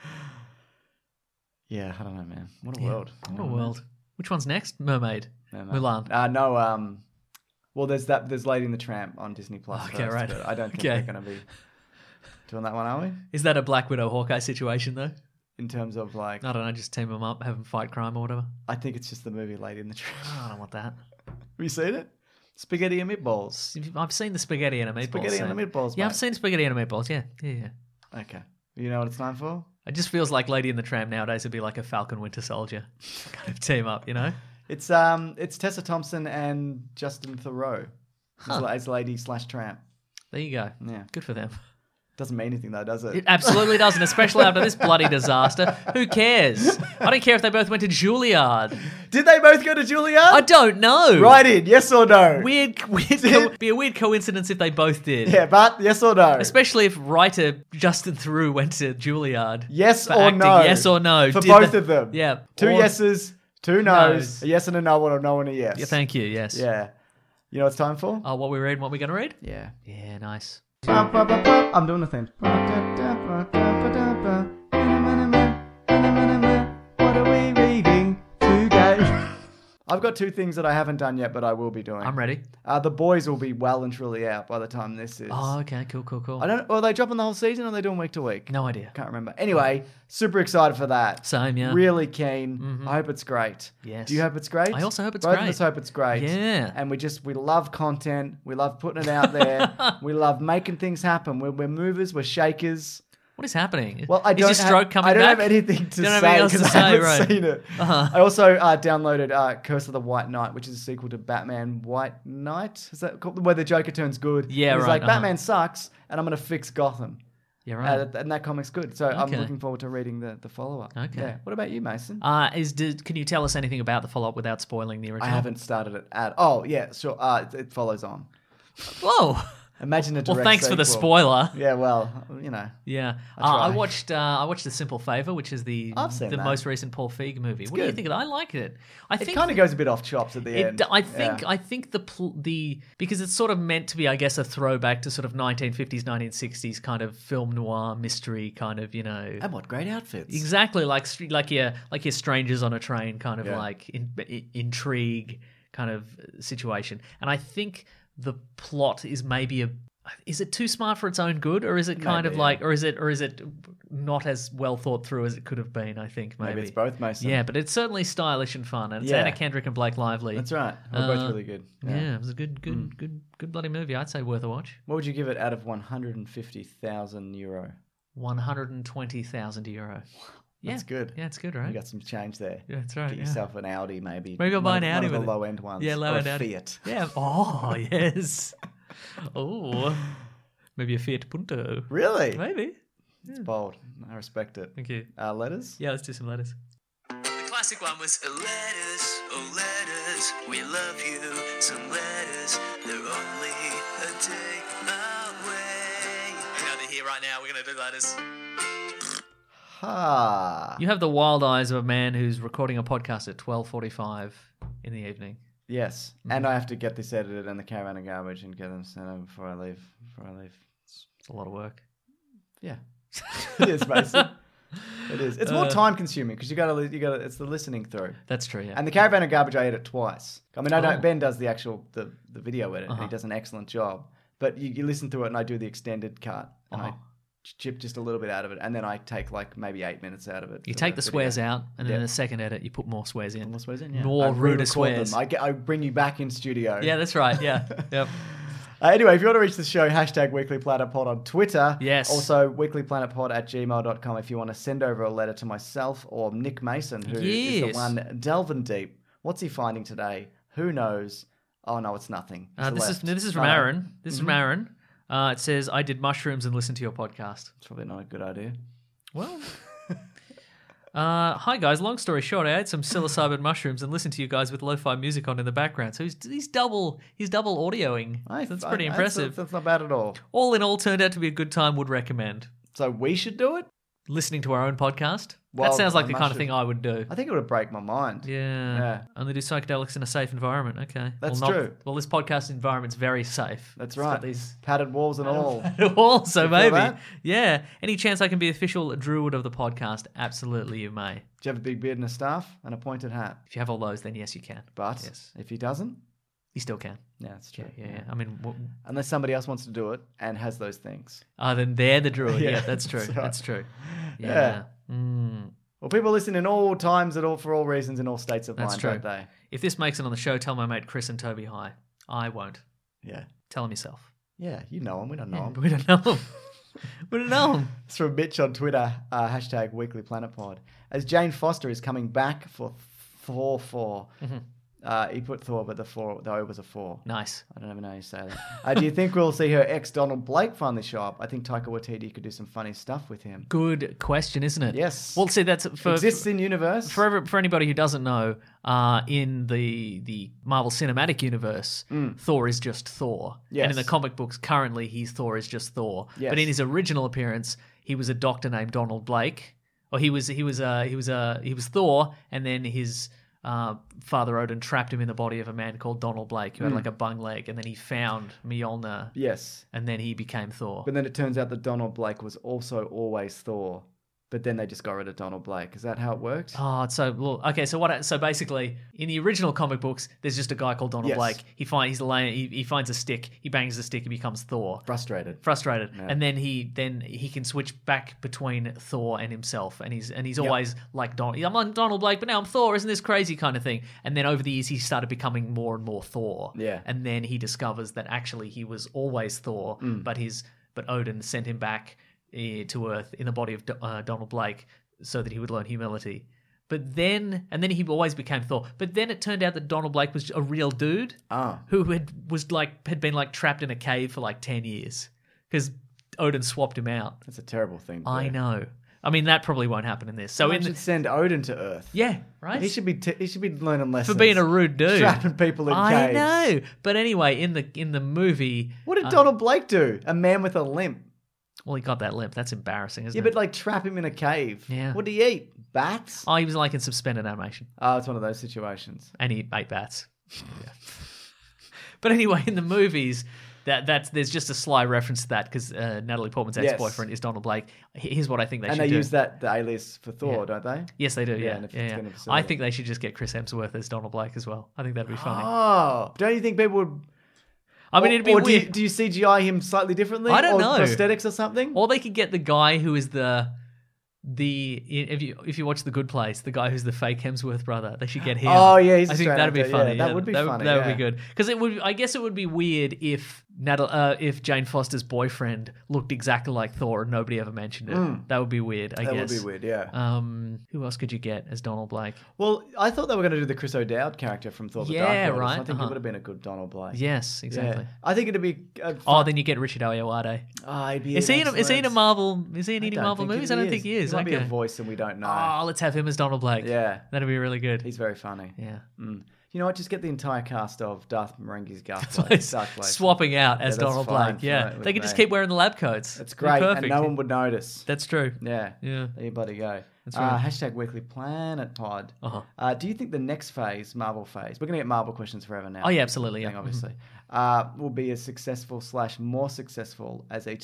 Yeah, I don't know, man. What a Yeah. world. What a world. Which one's next? Mermaid. No, no. Mulan. No. Well, there's Lady and the Tramp on Disney Plus. Okay, first, right. but I don't think Okay. they're going to be doing that one, are we? Is that a Black Widow Hawkeye situation though? In terms of like, I don't know. Just team them up, have them fight crime or whatever. I think it's just the movie Lady and the Tramp. I don't want that. Have you seen it? Spaghetti and meatballs. I've seen the spaghetti and a meatballs. Spaghetti and the meatballs. Yeah, mate. I've seen spaghetti and a meatballs. Yeah. Okay. You know what it's time for? It just feels like Lady and the Tramp nowadays would be like a Falcon Winter Soldier kind of team up, you know? It's Tessa Thompson and Justin Theroux as Lady/Tramp. There you go. Yeah. Good for them. Doesn't mean anything though, does it? It absolutely doesn't, especially after this bloody disaster. Who cares? I don't care if they both went to Juilliard. Did they both go to Juilliard? I don't know. Right in, yes or no? Be a weird coincidence if they both did. Yeah, but yes or no? Especially if writer Justin Theroux went to Juilliard. Yes for or acting. no? Yes or no? For Did both they- of them. Yeah. Two Or- yeses, two no's, No's. a yes and a no, or a no and a yes. Yeah, thank you. Yes. Yeah. You know what it's time for? Oh, what we read? What we going to read? Yeah. Yeah, nice. I'm doing the thing. What are we reading today? I've got 2 things that I haven't done yet, but I will be doing. I'm ready. The Boys will be well and truly out by the time this is. Oh, okay. Cool. I don't. Are they dropping the whole season, or are they doing week to week? No idea. Can't remember. Anyway, super excited for that. Same, yeah. Really keen. I hope it's great. Yes. Do you hope it's great? I also hope it's Both great. of us hope it's great. Yeah. And we love content. We love putting it out there. We love making things happen. We're movers. We're shakers. What is happening? Well, I is your stroke coming I don't back? have anything to Don't have say anything else because to I say, haven't right. seen it. I also downloaded Curse of the White Knight, which is a sequel to Batman White Knight. Is that called? Where the Joker turns good? Yeah, He's right, like, Batman sucks, and I'm going to fix Gotham. Yeah, right. And that comic's good. So I'm Okay. looking forward to reading the follow-up. Okay. Yeah. What about you, Mason? Can you tell us anything about the follow-up without spoiling the I original? haven't started it at... Oh, yeah, sure. It follows on. Whoa. Imagine a direct Well, thanks for the sequel. spoiler. Yeah, well, you know. Yeah, I I try. watched The Simple Favor, which is the I've seen that. most recent Paul Feig movie. What do you good. think of that? I like it. I It think kind of goes a bit off chops at the end. I think Yeah. I think the because it's sort of meant to be, I guess, a throwback to sort of 1950s, 1960s kind of film noir mystery kind of, you know. And what great outfits. Exactly, like your strangers on a train kind of Yeah. like intrigue kind of situation. And I think the plot is maybe is it too smart for its own good, or is it kind of Maybe, like, or is it not as well thought through as it could have been? I think maybe Maybe it's both, Mason. Yeah, but it's certainly stylish and fun, and it's Yeah. Anna Kendrick and Blake Lively. That's right. We're both really good. Yeah, it was a good bloody movie. I'd say worth a watch. What would you give it out of 150,000 euro? 120,000 euro. Yeah, That's good. Yeah, it's good, You right? got some change there. Yeah, that's right. Get yeah. yourself an Audi, maybe. Maybe I'll buy an One Audi of the with it. low-end ones. Yeah, Or low-end a Audi. Fiat. Yeah. Oh, yes. Oh, maybe a Fiat Punto. Really? Maybe. It's bold. I respect it. Thank you. Letters? Yeah, let's do some letters. The classic one was letters, oh letters, we love you. Some letters, they're only a day away. You know they're here right now. We're gonna do letters. Ha. You have the wild eyes of a man who's recording a podcast at 12:45 in the evening. Yes. Mm-hmm. And I have to get this edited in the caravan of garbage and get them sent over before I leave. It's a lot of work. Yeah. It is, Mason. It is. It's more time consuming because you gotta, it's the listening through. That's true, yeah. And the caravan of garbage, I edit twice. I mean, I don't. Oh. Ben does the actual the video edit, and he does an excellent job. But you listen through it, and I do the extended cut, and I chip just a little bit out of it, and then I take like maybe 8 minutes out of it. You for take the swears video. out, and then in the second edit, you put more swears in. More swears in, yeah. More I ruder re-record swears. them. I bring you back in studio. Yeah, that's right. Yeah. Yep. Anyway, if you want to reach the show, #WeeklyPlanetPod on Twitter. Yes. Also, weeklyplanetpod@gmail.com if you want to send over a letter to myself or Nick Mason, who is Yes. the one delving deep. What's he finding today? Who knows? Oh, no, it's nothing. It's This is from No, no. Aaron. This is from Aaron. It says, I did mushrooms and listened to your podcast. It's probably not a good idea. Well, hi guys. Long story short, I ate some psilocybin mushrooms and listened to you guys with lo-fi music on in the background. So he's double audioing. That's pretty impressive. That's not bad at all. All in all, turned out to be a good time. Would recommend So we should do it? listening to our own podcast. Well, that sounds like I the kind of must thing I would do. I think it would break my mind. Yeah. Only do psychedelics in a safe environment. Okay. That's well, true. Well, this podcast environment's very safe. That's It's got right. These Padded walls and all. also, You feel maybe. that? Yeah. Any chance I can be official druid of the podcast? Absolutely, you may. Do you have a big beard and a staff and a pointed hat? If you have all those, then yes, you can. But Yes. if he doesn't, You still can. yeah, it's true. Yeah. I mean, Unless somebody else wants to do it and has those things. then they're the druid. Yeah, Yeah, that's true. that's right. That's true. Yeah. Yeah. Mm. Well, people listen in all times, for all reasons, in all states of That's mind, true. don't they? If this makes it on the show, tell my mate Chris and Toby hi. I won't. Yeah. Tell him yourself. Yeah, you know him. We don't know him. We don't know him. We don't know him. It's from Mitch on Twitter, #WeeklyPlanetPod. As Jane Foster is coming back for Thor 4. He put Thor, but the O was a 4. Nice. I don't even know how you say that. Do you think we'll see her ex Donald Blake finally show up? I think Taika Waititi could do some funny stuff with him. Good question, isn't it? Yes. Well, see, that's Exists in universe. for anybody who doesn't know, in the Marvel Cinematic Universe, Thor is just Thor. Yes. And in the comic books, currently, Thor is just Thor. Yes. But in his original appearance, he was a doctor named Donald Blake. Or he was Thor, and then his Father Odin trapped him in the body of a man called Donald Blake, who had like a bung leg, and then he found Mjolnir, Yes. and then he became Thor. But then it turns out that Donald Blake was also always Thor. but then they just got rid of Donald Blake. Is that how it works? Oh, so basically, in the original comic books, there's just a guy called Donald Yes. Blake. He finds a stick. He bangs the stick. He becomes Thor. Frustrated. Yeah. And then he can switch back between Thor and himself, and he's always like I'm like Donald Blake, but now I'm Thor. Isn't this crazy kind of thing? And then over the years, he started becoming more and more Thor. Yeah. And then he discovers that actually he was always Thor, but Odin sent him back to Earth in the body of Donald Blake so that he would learn humility. But then he always became Thor. But then it turned out that Donald Blake was a real dude who had been like trapped in a cave for like 10 years because Odin swapped him out. That's a terrible thing. I know. I mean, that probably won't happen in this. So Someone should send Odin to Earth. Yeah, right. He should be learning lessons for being a rude dude, trapping people in caves. I know. But anyway, in the movie, What did Donald Blake do? A man with a limp. well, he got that limp. That's embarrassing, isn't Yeah, it? but like trap him in a cave. Yeah. What did he eat? Bats? Oh, he was like in suspended animation, Oh, it's one of those situations. and he ate bats. But anyway, in the movies, there's just a sly reference to that because Natalie Portman's ex-boyfriend is Donald Blake. Here's what I think they should do. And they use the alias for Thor, Yeah. don't they? Yes, they do. Yeah, Yeah, and if yeah, it's yeah. gonna be I silly. think they should just get Chris Hemsworth as Donald Blake as well. I think that'd be funny. Oh, don't you think people would? I mean, it'd be or weird. do you CGI him slightly differently? I don't or know. Prosthetics or something? Or they could get the guy who is if you watch The Good Place, the guy who's the fake Hemsworth brother, they should get him. Oh, yeah, he's I a think straight that'd be actor. funny. Yeah, that would be funny, That would yeah. be good because I guess it would be weird if if Jane Foster's boyfriend looked exactly like Thor and nobody ever mentioned it. That would be weird. I that guess would be weird. Yeah. Who else could you get as Donald Blake? Well, I thought they were going to do the Chris O'Dowd character from Thor: The Dark Yeah, World. right, I think uh-huh. it would have been a good Donald Blake. Yes, exactly. Yeah. I think it'd be. Oh, then you get Richard Ayoade. He'd be Is he in any Marvel? Is he in any don't Marvel think movies? he I don't think he is. He might be a Okay. voice and we don't know. Oh, let's have him as Donald Blake. Yeah. That'd be really good. He's very funny. Yeah. You know what? Just get the entire cast of Darth Marenghi's Dark Blake. Swapping out as that's Donald fine Blake. Yeah. for it They could with just me. keep wearing the lab coats. It's It'd be great, perfect. and no one would notice. That's true. Yeah. Yeah. There you bloody go. That's right. Hashtag Weekly Planet Pod. Uh-huh. Do you think the next phase, Marvel phase, we're going to get Marvel questions forever now. Oh, yeah, absolutely, Thing, yeah. obviously, will be as successful / more successful as each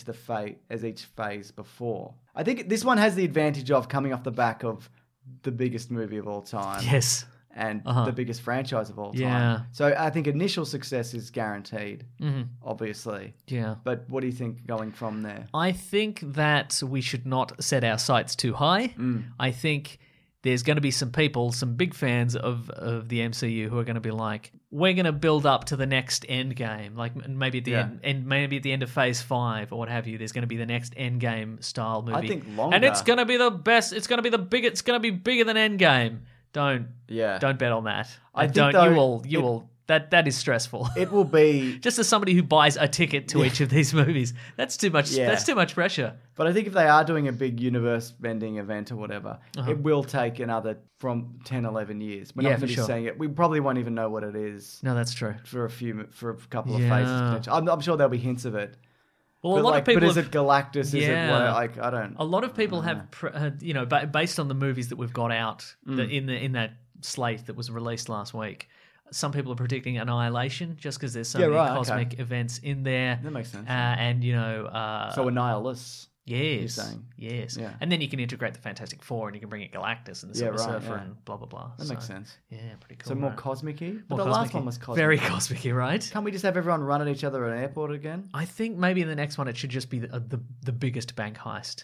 phase before. I think this one has the advantage of coming off the back of the biggest movie of all time. Yes. And the biggest franchise of all time. Yeah. So I think initial success is guaranteed, obviously. Yeah. But what do you think going from there? I think that we should not set our sights too high. I think there's going to be some people, some big fans of the MCU who are going to be like, we're going to build up to the next end game, like maybe at the end, and maybe at the end of Phase 5 or what have you. There's going to be the next Endgame style movie. I think longer. And it's going to be the best. It's going to be the biggest. It's going to be bigger than Endgame. Don't bet on that. I think, don't. though, You will. That is stressful. It will be. Just as somebody who buys a ticket to each of these movies, that's too much. Yeah. That's too much pressure. But I think if they are doing a big universe-bending event or whatever, it will take another from 10, 11 years. We're not going to be seeing it. We probably won't even know what it is No, that's true. for a couple of Yeah. phases. Potentially. I'm sure there'll be hints of it. Well, But, a lot of people. But is have- it Galactus? Is it Yeah. like I don't. A lot of people have, based on the movies that we've got out in that slate that was released last week. Some people are predicting Annihilation just because there's so many cosmic events in there. That makes sense. And So Annihilus. yes, saying. yes, Yeah. and then you can integrate the Fantastic Four and you can bring in Galactus and the Silver Surfer and blah blah blah. That makes sense. Yeah, pretty cool. So more right? cosmic-y? But More the last cosmic-y. one was cosmic. Very cosmic-y, right? Can't we just have everyone run at each other at an airport again? I think maybe in the next one it should just be the biggest bank heist.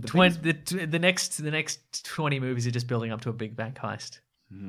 The The next 20 movies are just building up to a big bank heist.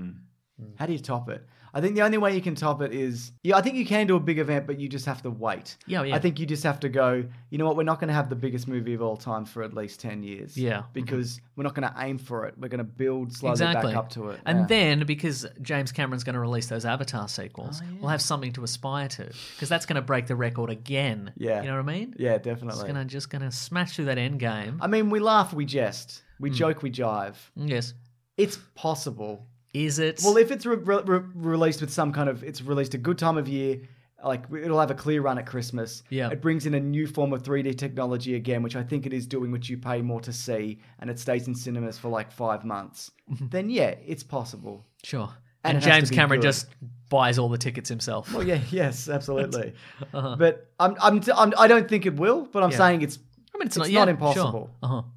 How do you top it? I think the only way you can top it is... Yeah, I think you can do a big event, but you just have to wait. Yeah. I think you just have to go, you know what, we're not going to have the biggest movie of all time for at least 10 years. Yeah. Because we're not going to aim for it. We're going to build slowly Exactly. back up to it. And Yeah. then, because James Cameron's going to release those Avatar sequels, we'll have something to aspire to. Because that's going to break the record again. Yeah. You know what I mean? Yeah, It's definitely. just gonna smash through that end game. I mean, we laugh, we jest. We joke, we jive. Yes. It's possible. Is it? Well, if it's released with some kind of... It's released a good time of year... Like, it'll have a clear run at Christmas. Yeah. It brings in a new form of 3D technology again, which I think it is doing, which you pay more to see, and it stays in cinemas for like 5 months. Then, yeah, it's possible. Sure. And And it has James to be Cameron good. just buys all the tickets himself. Well, yeah, yes, absolutely. But I don't think it will, but I'm saying it's I mean, it's not impossible. Sure.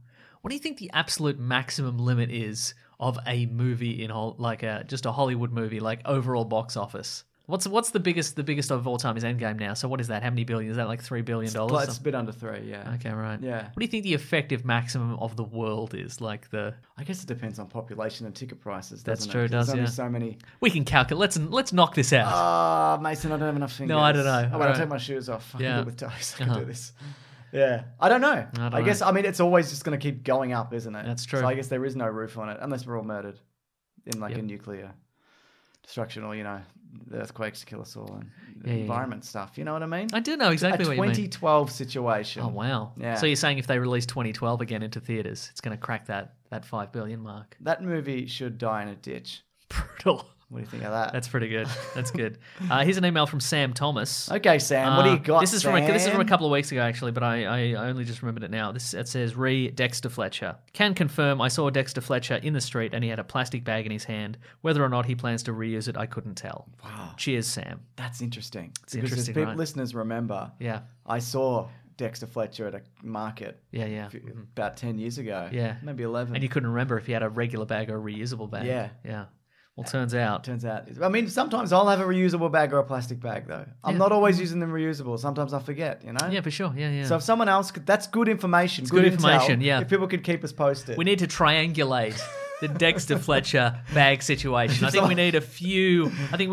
What do you think the absolute maximum limit is of a movie in just a Hollywood movie, like overall box office? What's the biggest of all time is Endgame now. So what is that? How many billion? Is that like $3 billion? It's a bit under 3, yeah. Okay, right. Yeah. What do you think the effective maximum of the world is? Like I guess it depends on population and ticket prices, That's doesn't true, it? 'Cause does, there's only yeah. so many. We can calculate. Let's knock this out. Mason, I don't have enough fingers. No, I don't know. Oh, wait, Alright. I'll take my shoes off. I Yeah. can do it with toes. I can Uh-huh. do this. Yeah. I don't know. don't I guess, know. I mean, it's always just going to keep going up, isn't it? That's true. So I guess there is no roof on it, unless we're all murdered in like Yep. a nuclear destruction or, the earthquakes kill us all and the Yeah. environment stuff. You know what I mean? I do know exactly a what you mean. 2012 situation. Oh wow! Yeah. So you're saying if they release 2012 again into theaters, it's going to crack that 5 billion mark? That movie should die in a ditch. Brutal. What do you think of that? That's pretty good. That's good. Here's an email from Sam Thomas. Okay, Sam. What do you got? This is from a Sam? couple of weeks ago, actually, but I only just remembered it now. It says, re Dexter Fletcher. Can confirm I saw Dexter Fletcher in the street and he had a plastic bag in his hand. Whether or not he plans to reuse it, I couldn't tell. Wow. Cheers, Sam. That's interesting. It's Because interesting, as people, right? listeners remember, Yeah. I saw Dexter Fletcher at a market Yeah. about 10 years ago. Yeah. Maybe 11. And you couldn't remember if he had a regular bag or a reusable bag. Yeah. Yeah. Well, turns out. Turns out. I mean, sometimes I'll have a reusable bag or a plastic bag, though. I'm not always using them reusable. Sometimes I forget, Yeah, for sure. Yeah. So if someone else could, that's good information. good intel. information, yeah. If people could keep us posted. We need to triangulate the Dexter Fletcher bag situation. I think we need a few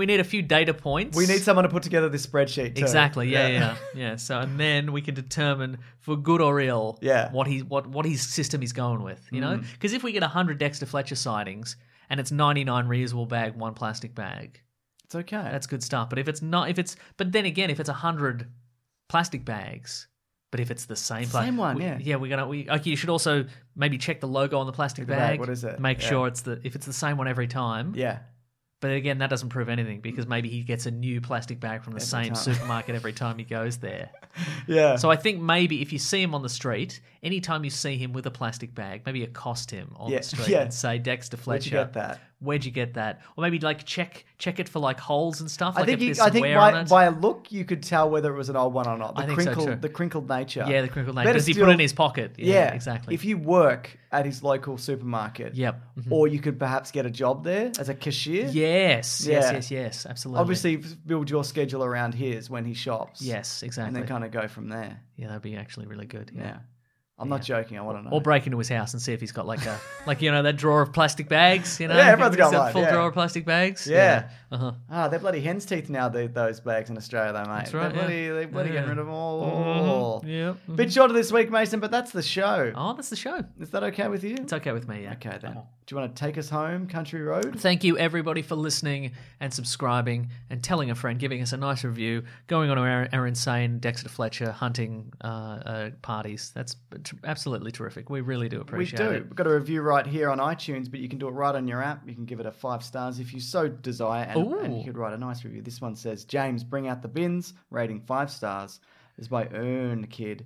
data points. We need someone to put together this spreadsheet too. Exactly. Yeah. So and then we can determine for good or ill what his system is going with, Because if we get 100 Dexter Fletcher sightings and it's 99 reusable bag, 1 plastic bag, It's okay. that's good stuff. But but then again, if it's 100 plastic bags, but if it's the same Same one, yeah. you should also maybe check the logo on the plastic The bag, bag. what is it? Make Yeah. sure if it's the same one every time. Yeah. But again, that doesn't prove anything because maybe he gets a new plastic bag from the same time. supermarket every time he goes there. Yeah. So I think maybe if you see him on the street, anytime you see him with a plastic bag, maybe accost him on the street and say, Dexter Fletcher. Where'd you get that? Where'd you get that? Or maybe like check it for like holes and stuff. I Like think if there's some wear on it. by a look you could tell whether it was an old one or not. I think so, too. The crinkled nature. Yeah, the crinkled nature. Better Does he put still- it in his pocket? Yeah, exactly. If you work at his local supermarket, Yep. or you could perhaps get a job there as a cashier. Yes, Yeah. yes, absolutely. Obviously, build your schedule around his when he shops. Yes, exactly. And then kind of go from there. Yeah, that'd be actually really good. Yeah. I'm not joking. I want to know. Or break into his house and see if he's got like a that drawer of plastic bags. Yeah, everyone's got He's one, full yeah. drawer of plastic bags. Yeah. Uh-huh. They're bloody hen's teeth now, those bags in Australia, though, mate. That's right, They're bloody yeah. getting rid of them all. Yeah. Bit shorter this week, Mason, but that's the show. Oh, that's the show. Is that okay with you? It's okay with me, yeah. Okay, then. Do you want to take us home, Country Road? Thank you, everybody, for listening and subscribing and telling a friend, giving us a nice review, going on our insane Dexter Fletcher hunting parties. That's absolutely terrific. We really do We appreciate do. it. We've got a review right here on iTunes, but you can do it right on your app. You can give it a 5 stars if you so desire, and you could write a nice review. This one says, James, bring out the bins, rating 5 stars. This is by Ernie Kid.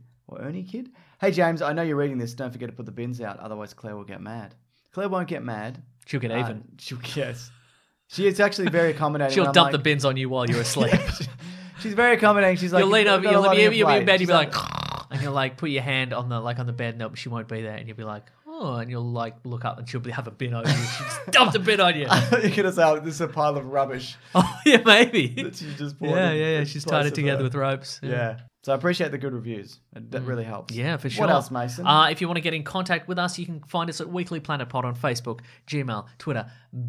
Hey, James, I know you're reading this. Don't forget to put the bins out, otherwise Claire will get mad. Claire won't get mad. She'll get even. Yes. She is actually very accommodating. She'll when I'm dump like- the bins on you while you're asleep. She's very accommodating. She's like, You'll lean "You've over, got a lot on you'll be your in bed, plate." you'll She's be like, and you'll like put your hand on the bed, no, she won't be there, and you'll be like, oh, and you'll like look up and she'll have a bin over you. She just dumped a bin on you. you're going to say, oh, this is a pile of rubbish. Oh, yeah, maybe. that she just bought Yeah, in she's place tied it of together her. with ropes. Yeah. So I appreciate the good reviews. That really helps. Yeah, for sure. What else, Mason? If you want to get in contact with us, you can find us at Weekly Planet Pod on Facebook, Gmail, Twitter,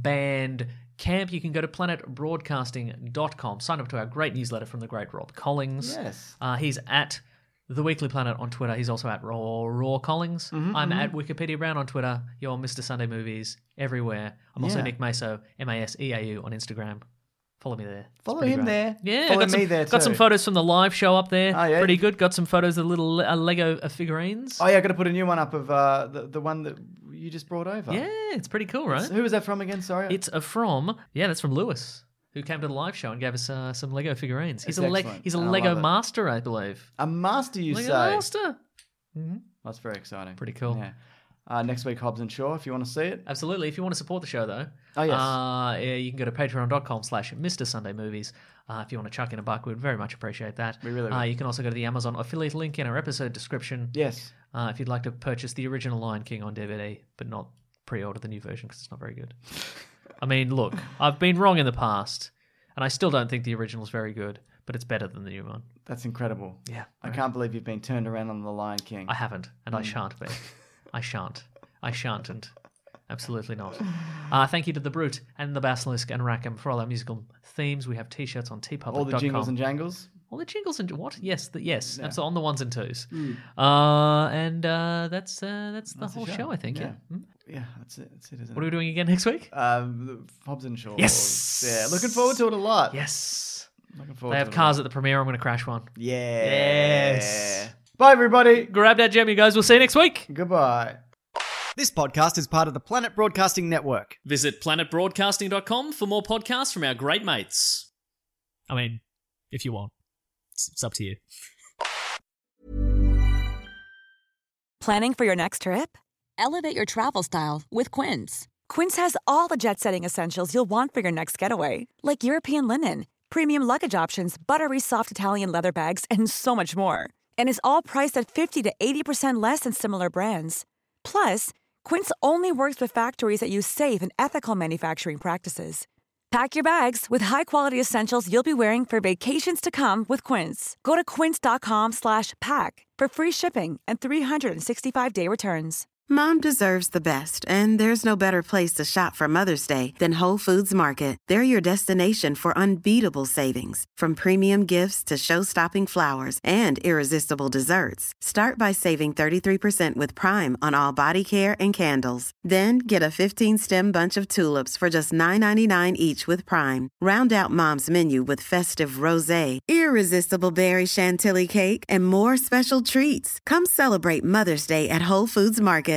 Bandcamp. You can go to planetbroadcasting.com. Sign up to our great newsletter from the great Rob Collins. Yes. He's at The Weekly Planet on Twitter. He's also at Raw Collins. I'm at Wikipedia Brown on Twitter. You're Mr. Sunday Movies everywhere. I'm also Yeah. Nick Maso, MASEAU on Instagram. Follow me there. It's Follow pretty him great. there. Yeah, Follow got me there Got some too. photos from the live show up there. Oh, yeah. Pretty good. Got some photos of little Lego figurines. Oh, yeah, I got to put a new one up of the one that you just brought over. Yeah, it's pretty cool, right? Who was that from again? Sorry. It's that's from Lewis, who came to the live show and gave us some Lego figurines. He's It's a excellent, he's a and I Lego love it. master, I believe. a master, you Lego say? master. That's very exciting. Pretty cool. Yeah. Next week, Hobbs and Shaw, if you want to see it. Absolutely. If you want to support the show, though, Oh, yes. yeah, you can go to patreon.com/Mr. Sunday Movies. If you want to chuck in a buck, we'd very much appreciate that. We really would. You can also go to the Amazon affiliate link in our episode description. Yes. if you'd like to purchase the original Lion King on DVD, but not pre-order the new version because it's not very good. I mean, look, I've been wrong in the past, and I still don't think the original's very good, but it's better than the new one. That's incredible. Yeah. I can't believe you've been turned around on The Lion King. I haven't, and I shan't be. I shan't, and absolutely not. Thank you to The Brute and The Basilisk and Rackham for all our musical themes. We have t-shirts on tpublic.com. All the jingles and jangles? All the jingles and what? Yes, yes. Yeah. That's on the ones and twos. That's the whole show, I think. Yeah. Yeah, that's it, isn't it? What are we doing again next week? Hobbs and Shaw. Yes. Yeah, looking forward to it a lot. Yes. Looking forward They to have it cars at the premiere. I'm going to crash one. Yeah. Yes. Bye, everybody. Grab that gem, you guys. We'll see you next week. Goodbye. This podcast is part of the Planet Broadcasting Network. Visit planetbroadcasting.com for more podcasts from our great mates. I mean, if you want. It's up to you. Planning for your next trip? Elevate your travel style with Quince. Quince has all the jet-setting essentials you'll want for your next getaway, like European linen, premium luggage options, buttery soft Italian leather bags, and so much more. And is all priced at 50 to 80% less than similar brands. Plus, Quince only works with factories that use safe and ethical manufacturing practices. Pack your bags with high-quality essentials you'll be wearing for vacations to come with Quince. Go to quince.com/pack for free shipping and 365-day returns. Mom deserves the best, and there's no better place to shop for Mother's Day than Whole Foods Market. They're your destination for unbeatable savings, from premium gifts to show-stopping flowers and irresistible desserts. Start by saving 33% with Prime on all body care and candles. Then get a 15-stem bunch of tulips for just $9.99 each with Prime. Round out Mom's menu with festive rosé, irresistible berry chantilly cake, and more special treats. Come celebrate Mother's Day at Whole Foods Market.